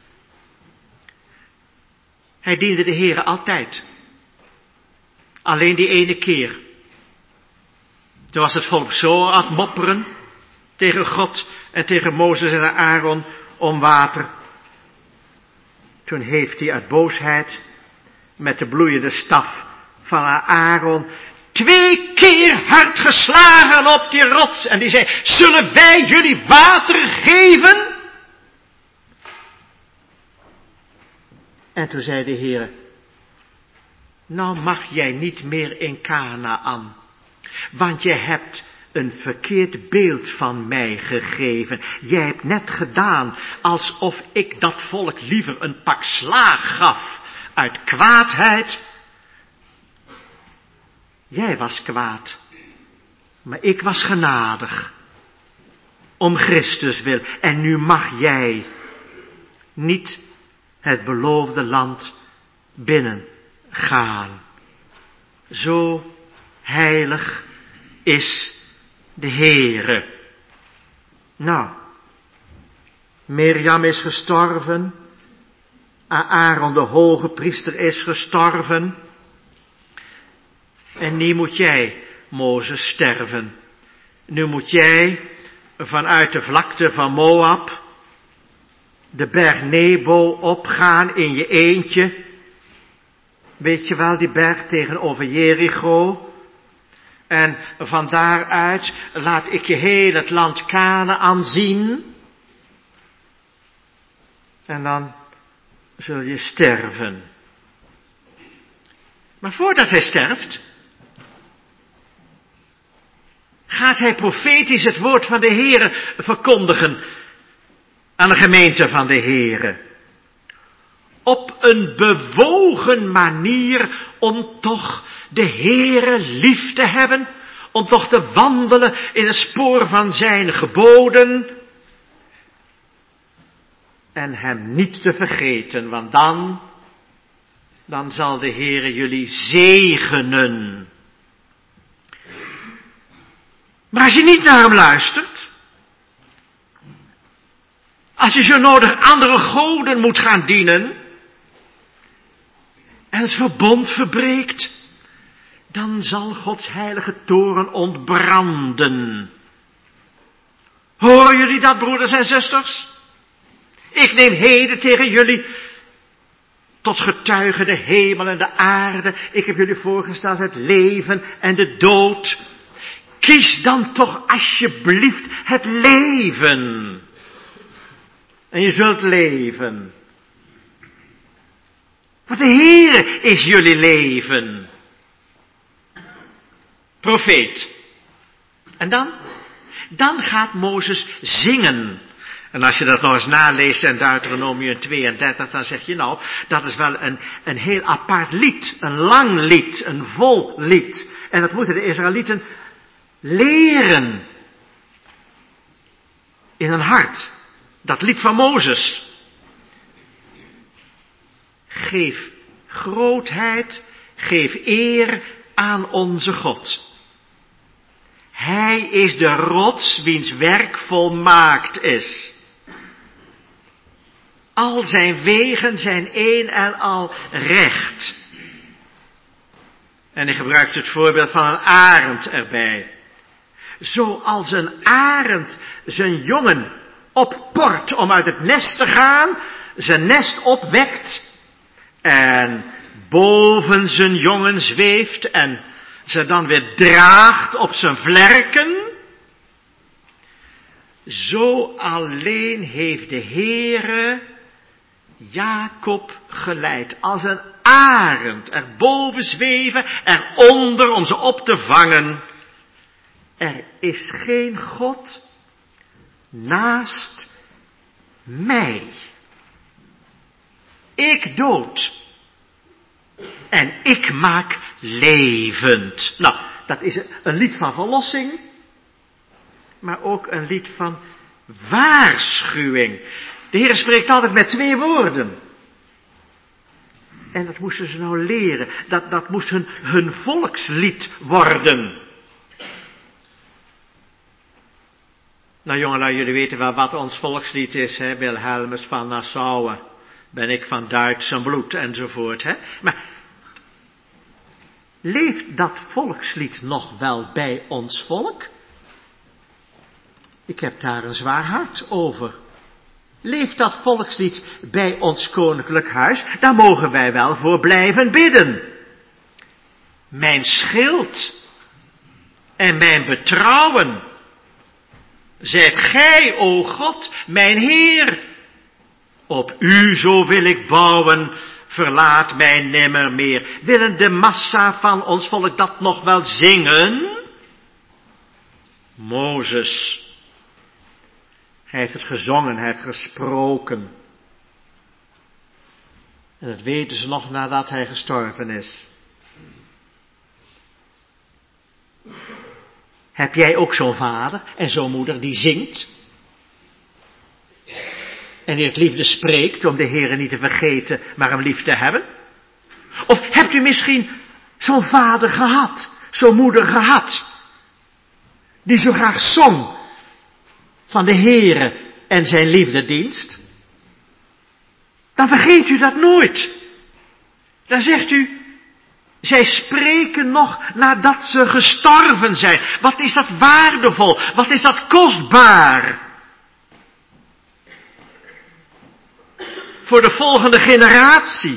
Hij diende de Heere altijd. Alleen die ene keer. Toen was het volk zo aan het mopperen tegen God en tegen Mozes en Aaron om water. Toen heeft hij uit boosheid met de bloeiende staf van Aaron twee keer hard geslagen op die rots. En die zei, zullen wij jullie water geven? En toen zei de Heer, nou mag jij niet meer in Kanaan, want je hebt een verkeerd beeld van mij gegeven. Jij hebt net gedaan alsof ik dat volk liever een pak slaag gaf uit kwaadheid. Jij was kwaad, maar ik was genadig, om Christus wil. En nu mag jij niet het beloofde land binnengaan. Zo heilig is de Heere. Nou, Mirjam is gestorven, Aaron de hoge priester is gestorven, en nu moet jij, Mozes, sterven. Nu moet jij vanuit de vlakte van Moab de berg Nebo opgaan in je eentje. Weet je wel, die berg tegenover Jericho. En van daaruit laat ik je heel het land Kanaan zien. En dan zul je sterven. Maar voordat hij sterft, gaat hij profetisch het woord van de Heere verkondigen aan de gemeente van de Heere. Op een bewogen manier om toch de Heere lief te hebben, om toch te wandelen in het spoor van zijn geboden en hem niet te vergeten, want dan, dan zal de Heere jullie zegenen. Maar als je niet naar hem luistert, als je zo nodig andere goden moet gaan dienen en het verbond verbreekt, dan zal Gods heilige toorn ontbranden. Horen jullie dat, broeders en zusters? Ik neem heden tegen jullie tot getuige de hemel en de aarde. Ik heb jullie voorgesteld het leven en de dood. Kies dan toch alsjeblieft het leven. En je zult leven. Want de Heere is jullie leven. Profeet. En dan? Dan gaat Mozes zingen. En als je dat nog eens naleest in Deuteronomium tweeëndertig, dan zeg je nou, dat is wel een, een heel apart lied. Een lang lied, een vol lied. En dat moeten de Israëlieten leren. In hun hart. Dat lied van Mozes. Geef grootheid, geef eer aan onze God. Hij is de rots wiens werk volmaakt is. Al zijn wegen zijn één en al recht. En hij gebruikt het voorbeeld van een arend erbij. Zoals een arend zijn jongen opport om uit het nest te gaan, zijn nest opwekt en boven zijn jongen zweeft en ze dan weer draagt op zijn vlerken. Zo alleen heeft de Heere Jacob geleid, als een arend, erboven zweven, eronder om ze op te vangen. Er is geen God naast mij. Ik dood en ik maak levend. Nou, dat is een lied van verlossing, maar ook een lied van waarschuwing. De Heer spreekt altijd met twee woorden. En dat moesten ze nou leren. Dat, dat moest hun, hun volkslied worden. Nou jongelui, jullie weten wel wat ons volkslied is, hè? Wilhelmus van Nassau, ben ik van Duits bloed, enzovoort, hè? Maar leeft dat volkslied nog wel bij ons volk? Ik heb daar een zwaar hart over. Leeft dat volkslied bij ons koninklijk huis? Daar mogen wij wel voor blijven bidden. Mijn schild en mijn betrouwen zijt gij, o God, mijn Heer. Op u zo wil ik bouwen, verlaat mij nimmer meer. Willen de massa van ons volk dat nog wel zingen? Mozes, hij heeft het gezongen, hij heeft gesproken. En dat weten ze nog nadat hij gestorven is. Heb jij ook zo'n vader en zo'n moeder die zingt? En die het liefde spreekt om de Heere niet te vergeten, maar hem lief te hebben? Of hebt u misschien zo'n vader gehad, zo'n moeder gehad, die zo graag zong van de Heere en zijn liefdedienst? Dan vergeet u dat nooit. Dan zegt u, zij spreken nog nadat ze gestorven zijn. Wat is dat waardevol, wat is dat kostbaar. Voor de volgende generatie.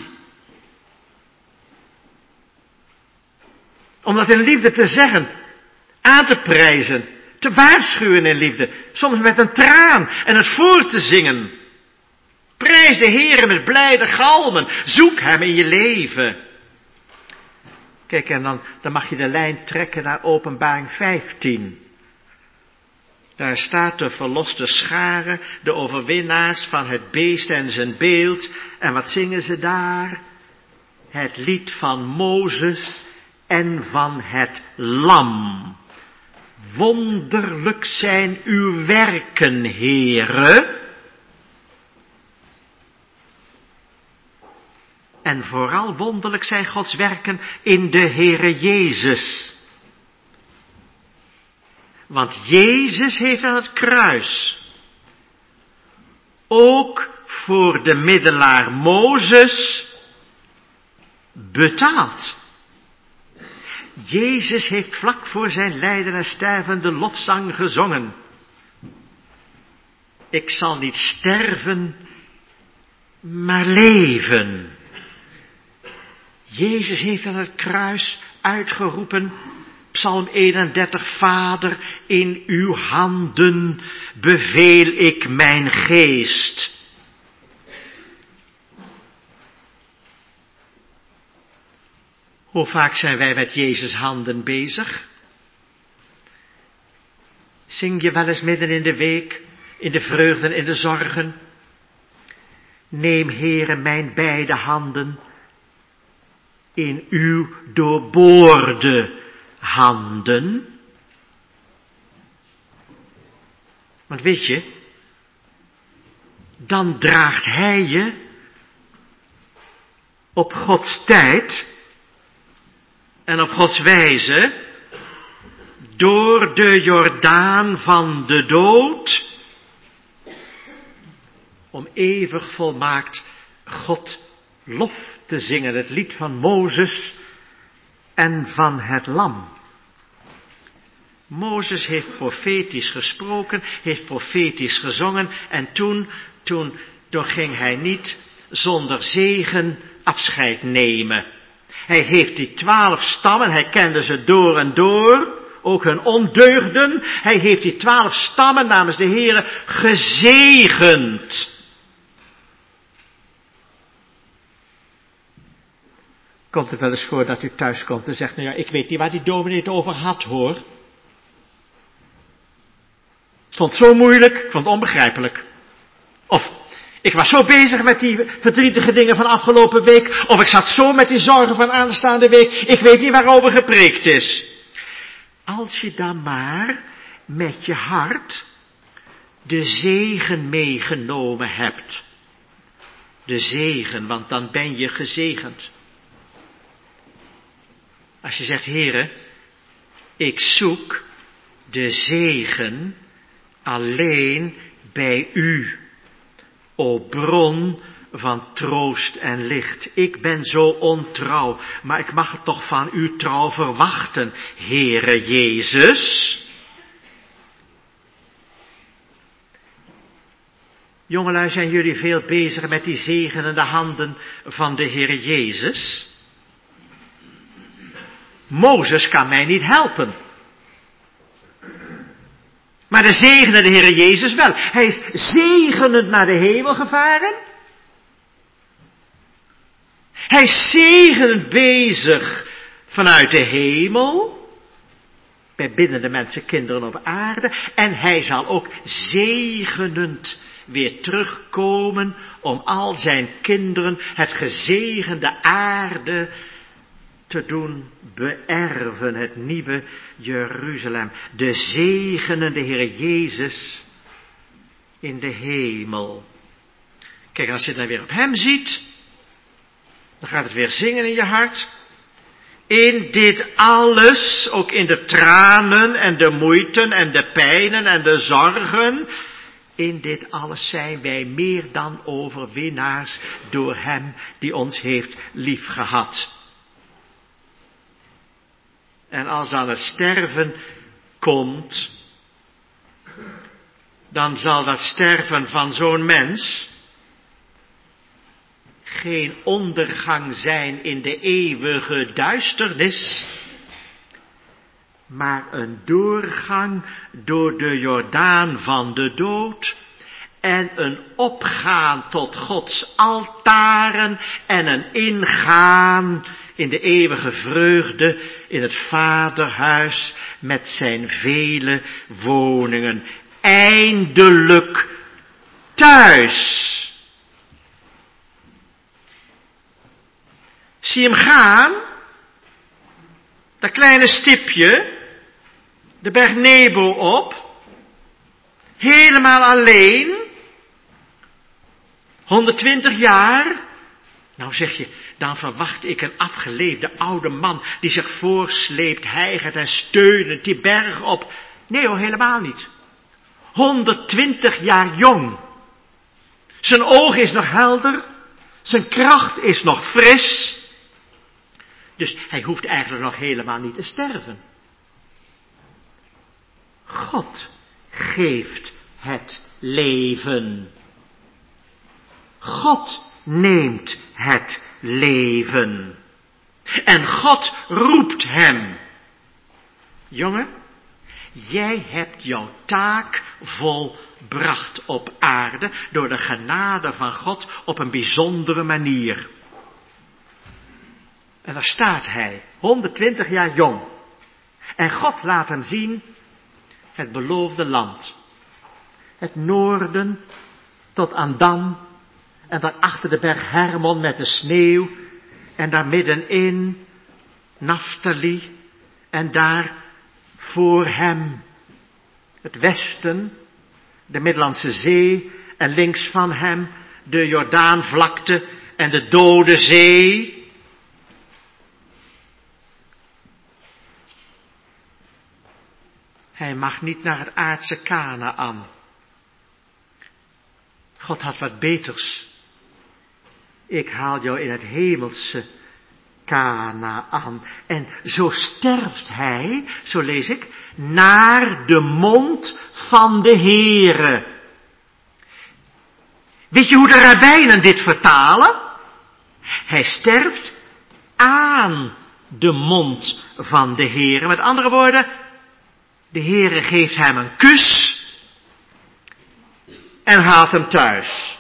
Om dat in liefde te zeggen, aan te prijzen, te waarschuwen in liefde, soms met een traan en het voor te zingen. Prijs de Heere met blijde galmen, zoek hem in je leven. Kijk, en dan, dan mag je de lijn trekken naar Openbaring vijftien. Daar staat de verloste schare, de overwinnaars van het beest en zijn beeld. En wat zingen ze daar? Het lied van Mozes en van het lam. Wonderlijk zijn uw werken, Heere. En vooral wonderlijk zijn Gods werken in de Heere Jezus. Want Jezus heeft aan het kruis ook voor de middelaar Mozes betaald. Jezus heeft vlak voor zijn lijden en sterven de lofzang gezongen. Ik zal niet sterven, maar leven. Jezus heeft aan het kruis uitgeroepen, Psalm eenendertig, Vader, in uw handen beveel ik mijn geest. Hoe vaak zijn wij met Jezus handen bezig? Zing je wel eens midden in de week, in de vreugden, in de zorgen? Neem, Heere, mijn beide handen in uw doorboorde handen. Want weet je, dan draagt hij je op Gods tijd en op Gods wijze door de Jordaan van de dood, om eeuwig volmaakt God lof te zingen, het lied van Mozes en van het lam. Mozes heeft profetisch gesproken, heeft profetisch gezongen en toen, toen, toen ging hij niet zonder zegen afscheid nemen. Hij heeft die twaalf stammen, hij kende ze door en door, ook hun ondeugden. Hij heeft die twaalf stammen namens de Heere gezegend. Komt het wel eens voor dat u thuis komt en zegt, nou ja, ik weet niet waar die dominee het over had, hoor. Ik vond het zo moeilijk, ik vond het onbegrijpelijk. Of, ik was zo bezig met die verdrietige dingen van afgelopen week, of ik zat zo met die zorgen van aanstaande week, ik weet niet waarover gepreekt is. Als je dan maar met je hart de zegen meegenomen hebt. De zegen, want dan ben je gezegend. Als je zegt, Heere, ik zoek de zegen alleen bij u, o bron van troost en licht. Ik ben zo ontrouw, maar ik mag het toch van u trouw verwachten, Heere Jezus. Jongelui, zijn jullie veel bezig met die zegenende handen van de Heere Jezus? Mozes kan mij niet helpen. Maar de zegenende Heere Jezus wel. Hij is zegenend naar de hemel gevaren. Hij is zegenend bezig vanuit de hemel. Bij biddende mensen, kinderen op aarde. En hij zal ook zegenend weer terugkomen om al zijn kinderen het gezegende aarde te doen beërven, het nieuwe Jeruzalem. De zegenende Heer Jezus in de hemel. Kijk, en als je dan weer op hem ziet, dan gaat het weer zingen in je hart. In dit alles, ook in de tranen en de moeiten en de pijnen en de zorgen, in dit alles zijn wij meer dan overwinnaars door hem die ons heeft liefgehad. En als dan het sterven komt, dan zal dat sterven van zo'n mens geen ondergang zijn in de eeuwige duisternis, maar een doorgang door de Jordaan van de dood en een opgaan tot Gods altaren en een ingaan in de eeuwige vreugde in het Vaderhuis met zijn vele woningen. Eindelijk thuis. Zie hem gaan, dat kleine stipje, de berg Nebo op, helemaal alleen, honderdtwintig jaar. Nou zeg je, dan verwacht ik een afgeleefde oude man die zich voorsleept, hijgend en steunend die berg op. Nee hoor, helemaal niet. honderdtwintig jaar jong. Zijn oog is nog helder, zijn kracht is nog fris. Dus hij hoeft eigenlijk nog helemaal niet te sterven. God geeft het leven. God neemt het leven. En God roept hem. Jongen, jij hebt jouw taak volbracht op aarde door de genade van God op een bijzondere manier. En daar staat hij, honderdtwintig jaar jong. En God laat hem zien het beloofde land. Het noorden tot aan Dan. En daarachter de berg Hermon met de sneeuw. En daar middenin Naftali. En daar voor hem het westen, de Middellandse Zee. En links van hem de Jordaanvlakte en de Dode Zee. Hij mag niet naar het aardse Kanaan. God had wat beters. Ik haal jou in het hemelse Kanaan. En zo sterft hij, zo lees ik, naar de mond van de Heere. Weet je hoe de rabbijnen dit vertalen? Hij sterft aan de mond van de Heere. Met andere woorden, de Heere geeft hem een kus en haalt hem thuis.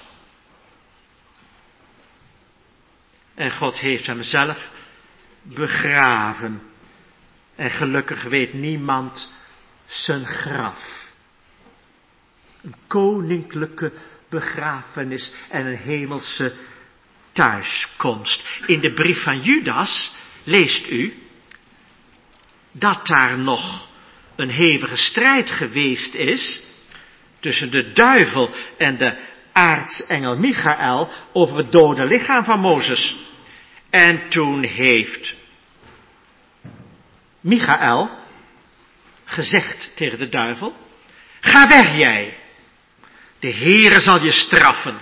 En God heeft hem zelf begraven. En gelukkig weet niemand zijn graf. Een koninklijke begrafenis en een hemelse thuiskomst. In de brief van Judas leest u dat daar nog een hevige strijd geweest is tussen de duivel en de aartsengel Michael over het dode lichaam van Mozes. En toen heeft Michael gezegd tegen de duivel, Ga weg jij. De Heere zal je straffen.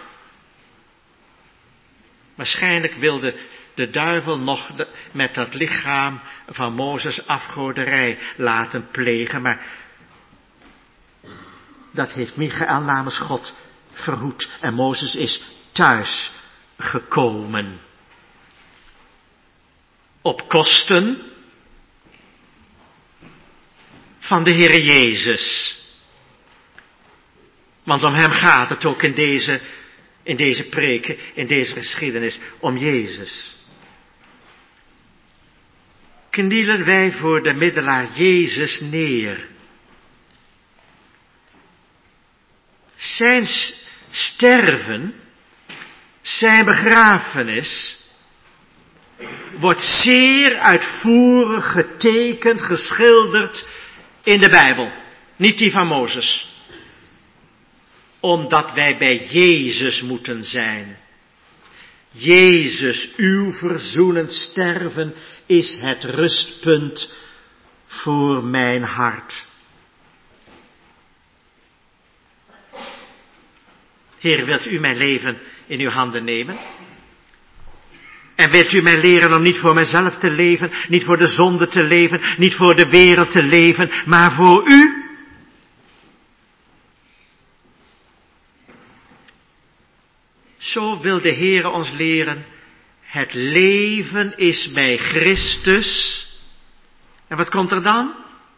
Waarschijnlijk wilde de duivel nog de, met dat lichaam van Mozes afgoderij laten plegen, maar dat heeft Michael namens God verhoed. En Mozes is thuis gekomen. Op kosten van de Heere Jezus. Want om hem gaat het ook in deze, in deze preken, in deze geschiedenis, om Jezus. Knielen wij voor de middelaar Jezus neer. Zijn sterven, zijn begrafenis, wordt zeer uitvoerig getekend, geschilderd in de Bijbel. Niet die van Mozes. Omdat wij bij Jezus moeten zijn. Jezus, uw verzoenend sterven is het rustpunt voor mijn hart. Heer, wilt u mijn leven in uw handen nemen? En wilt u mij leren om niet voor mijzelf te leven, niet voor de zonde te leven, niet voor de wereld te leven, maar voor u? Zo wil de Heere ons leren, het leven is bij Christus. En wat komt er dan?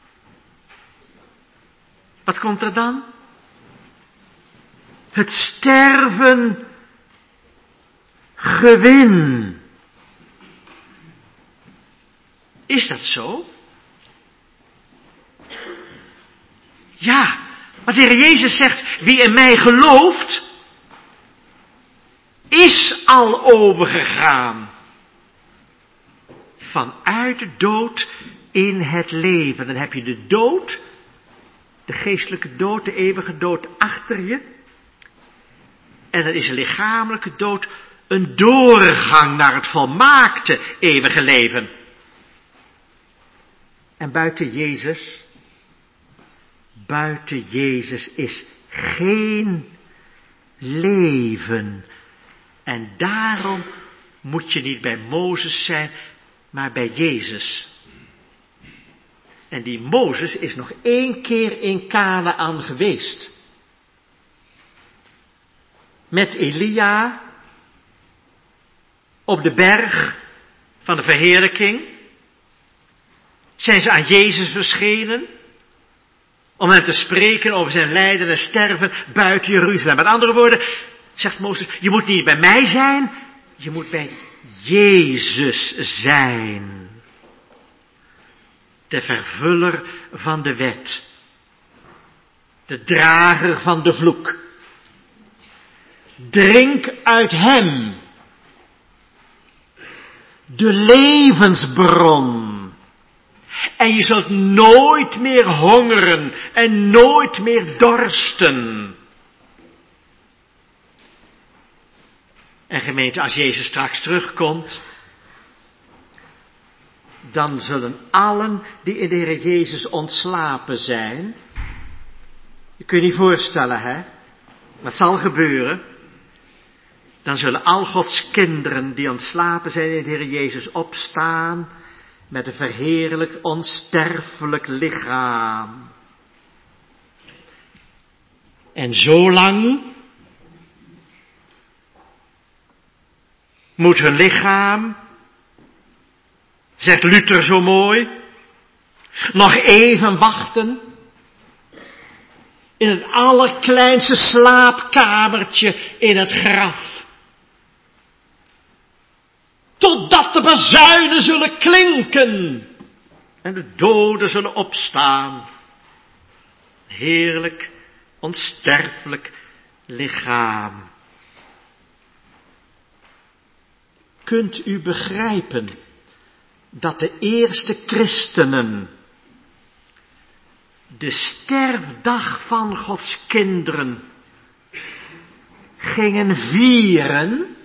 Wat komt er dan? Het sterven gewin. Is dat zo? Ja, want de Heer Jezus zegt, wie in mij gelooft, is al overgegaan. Vanuit de dood in het leven. Dan heb je de dood, de geestelijke dood, de eeuwige dood achter je. En dan is de lichamelijke dood een doorgang naar het volmaakte eeuwige leven. En buiten Jezus, buiten Jezus is geen leven. En daarom moet je niet bij Mozes zijn, maar bij Jezus. En die Mozes is nog één keer in Kanaan geweest. Met Elia op de berg van de verheerlijking zijn ze aan Jezus verschenen om hem te spreken over zijn lijden en sterven buiten Jeruzalem. Met andere woorden, zegt Mozes, je moet niet bij mij zijn, je moet bij Jezus zijn. De vervuller van de wet. De drager van de vloek. Drink uit hem. De levensbron. En je zult nooit meer hongeren en nooit meer dorsten. En gemeente, als Jezus straks terugkomt, dan zullen allen die in de Heer Jezus ontslapen zijn, je kunt je niet voorstellen, hè? Wat zal gebeuren? Dan zullen al Gods kinderen die ontslapen zijn in de Heer Jezus opstaan met een verheerlijk, onsterfelijk lichaam. En zolang moet hun lichaam, zegt Luther zo mooi, nog even wachten in het allerkleinste slaapkamertje in het graf. Totdat de bazuinen zullen klinken en de doden zullen opstaan. Heerlijk, onsterfelijk lichaam. Kunt u begrijpen dat de eerste christenen de sterfdag van Gods kinderen gingen vieren?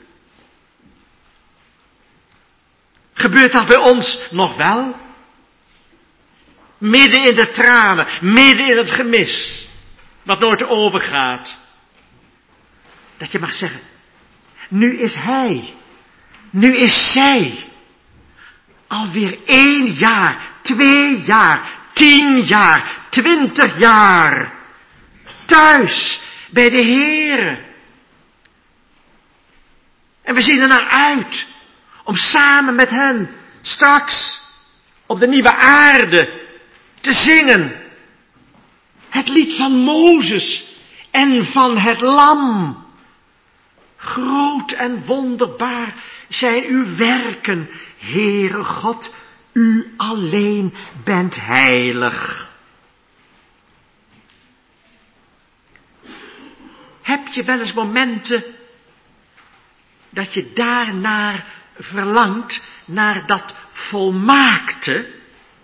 Gebeurt dat bij ons nog wel? Midden in de tranen, midden in het gemis. wat nooit overgaat. Dat je mag zeggen, nu is hij, nu is zij, alweer één jaar, twee jaar, tien jaar, twintig jaar, thuis bij de Heere. En we zien er naar uit om samen met hen straks op de nieuwe aarde te zingen. Het lied van Mozes en van het lam. Groot en wonderbaar zijn uw werken, Heere God, u alleen bent heilig. Heb je wel eens momenten dat je daarnaar verlangt, naar dat volmaakte?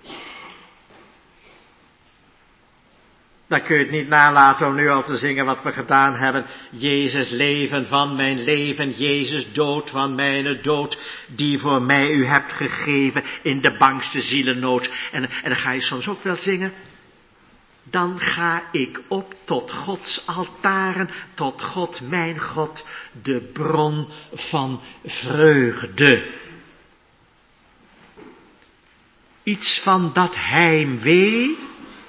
Dan kun je het niet nalaten om nu al te zingen wat we gedaan hebben. Jezus leven van mijn leven, Jezus dood van mijn dood, die voor mij u hebt gegeven in de bangste zielennood. En, en dan ga je soms ook wel zingen. Dan ga ik op tot Gods altaren, tot God mijn God, de bron van vreugde. Iets van dat heimwee.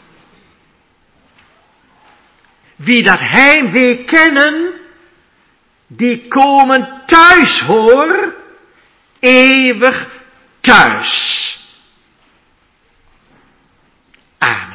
Wie dat heimwee kennen, die komen thuis hoor, eeuwig thuis. Amen.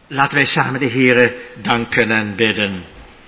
Laten wij samen de Heere danken en bidden.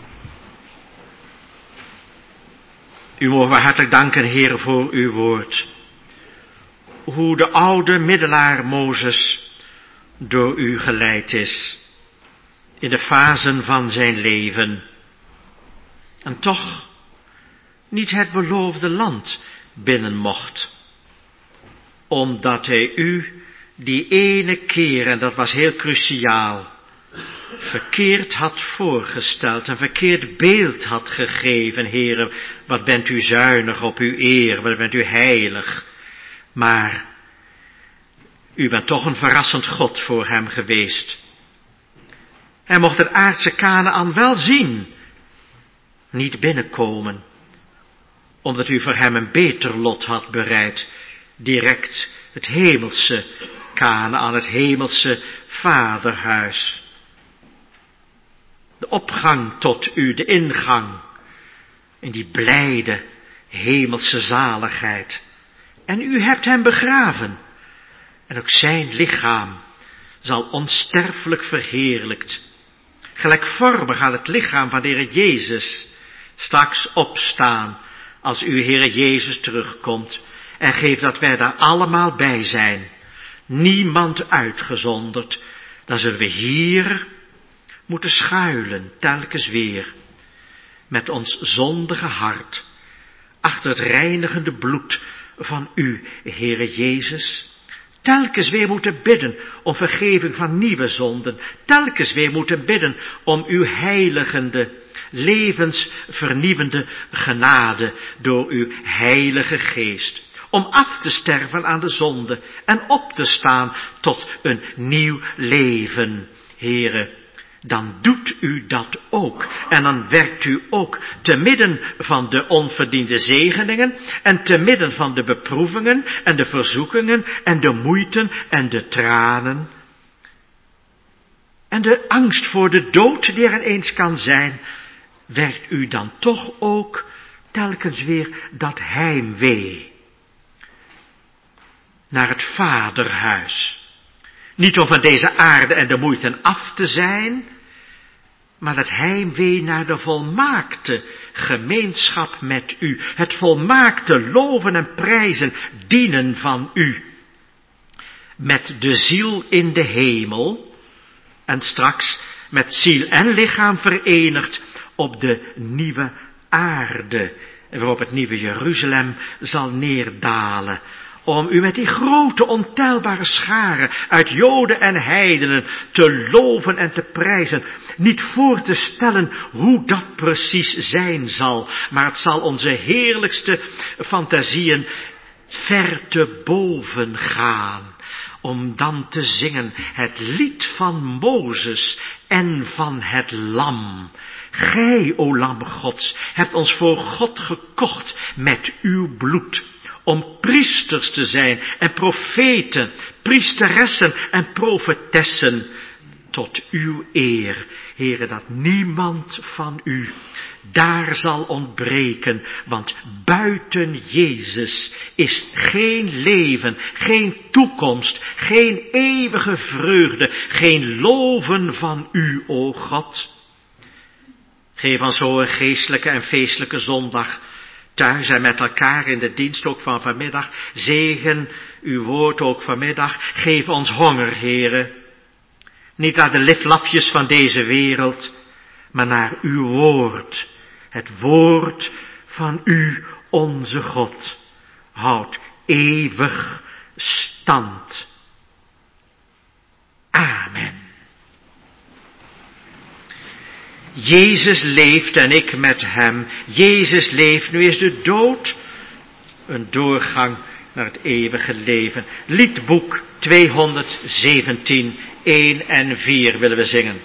U mogen we hartelijk danken, Heere, voor uw woord. Hoe de oude middelaar Mozes door u geleid is in de fasen van zijn leven. En toch niet het beloofde land binnen mocht. Omdat hij u die ene keer, en dat was heel cruciaal, verkeerd had voorgesteld, een verkeerd beeld had gegeven. Heere, wat bent u zuinig op uw eer, wat bent u heilig. Maar u bent toch een verrassend God voor hem geweest. Hij mocht het aardse Kanaän wel zien, niet binnenkomen, omdat u voor hem een beter lot had bereid, direct het hemelse Kanaän, het hemelse vaderhuis. De opgang tot u, de ingang in die blijde hemelse zaligheid. En u hebt hem begraven. En ook zijn lichaam zal onsterfelijk verheerlijkt, gelijkvormig aan het lichaam van de Heere Jezus, straks opstaan als uw Heere Jezus terugkomt. En geef dat wij daar allemaal bij zijn, niemand uitgezonderd. Dan zullen we hier moeten schuilen, telkens weer, met ons zondige hart, achter het reinigende bloed van u, Heere Jezus. Telkens weer moeten bidden om vergeving van nieuwe zonden. Telkens weer moeten bidden om uw heiligende, levensvernieuwende genade door uw heilige geest. Om af te sterven aan de zonde en op te staan tot een nieuw leven, Heere. Dan doet u dat ook. En dan werkt u ook te midden van de onverdiende zegeningen en te midden van de beproevingen en de verzoekingen en de moeiten en de tranen. En de angst voor de dood die er eens kan zijn, werkt u dan toch ook telkens weer dat heimwee naar het vaderhuis. Niet om van deze aarde en de moeiten af te zijn, maar het heimwee naar de volmaakte gemeenschap met u. Het volmaakte loven en prijzen, dienen van u. Met de ziel in de hemel en straks met ziel en lichaam verenigd op de nieuwe aarde, waarop het nieuwe Jeruzalem zal neerdalen. Om u met die grote ontelbare scharen uit Joden en heidenen te loven en te prijzen. Niet voor te stellen hoe dat precies zijn zal, maar het zal onze heerlijkste fantasieën ver te boven gaan. Om dan te zingen het lied van Mozes en van het lam. Gij, o lam Gods, hebt ons voor God gekocht met uw bloed. Om priesters te zijn en profeten, priesteressen en profetessen, tot uw eer, Heere, dat niemand van u daar zal ontbreken, want buiten Jezus is geen leven, geen toekomst, geen eeuwige vreugde, geen loven van u, o God. Geef ons zo een geestelijke en feestelijke zondag, thuis en met elkaar in de dienst ook van vanmiddag. Zegen uw woord ook vanmiddag. Geef ons honger, Heere. Niet naar de liflafjes van deze wereld, maar naar uw woord. Het woord van u, onze God, houdt eeuwig stand. Amen. Jezus leeft en ik met hem. Jezus leeft, nu is de dood een doorgang naar het eeuwige leven. Liedboek tweehonderdzeventien, één en vier willen we zingen.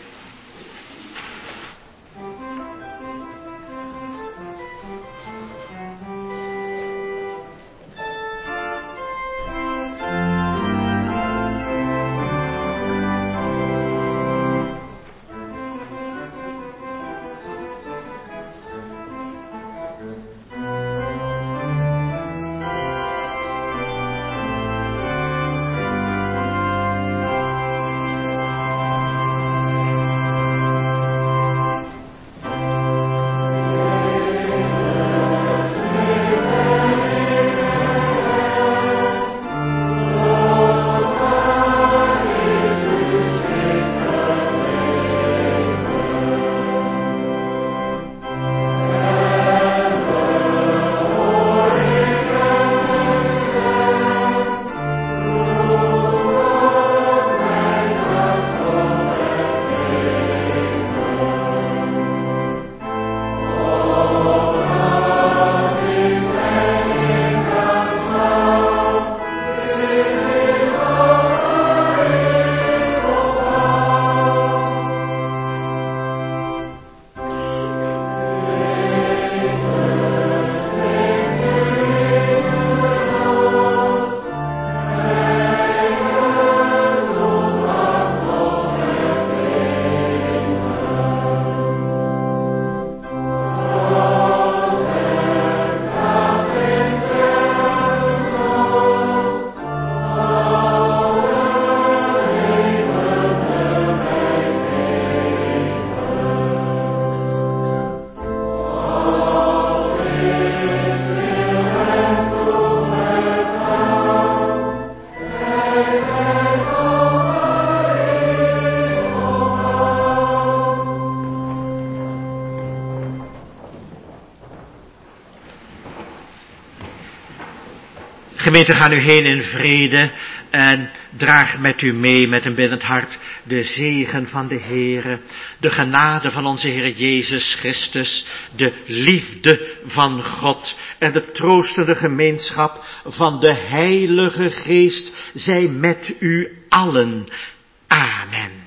Gemeente, ga nu heen in vrede en draag met u mee met een biddend hart de zegen van de Heere, de genade van onze Heer Jezus Christus, de liefde van God en de troostende gemeenschap van de Heilige Geest zij met u allen. Amen.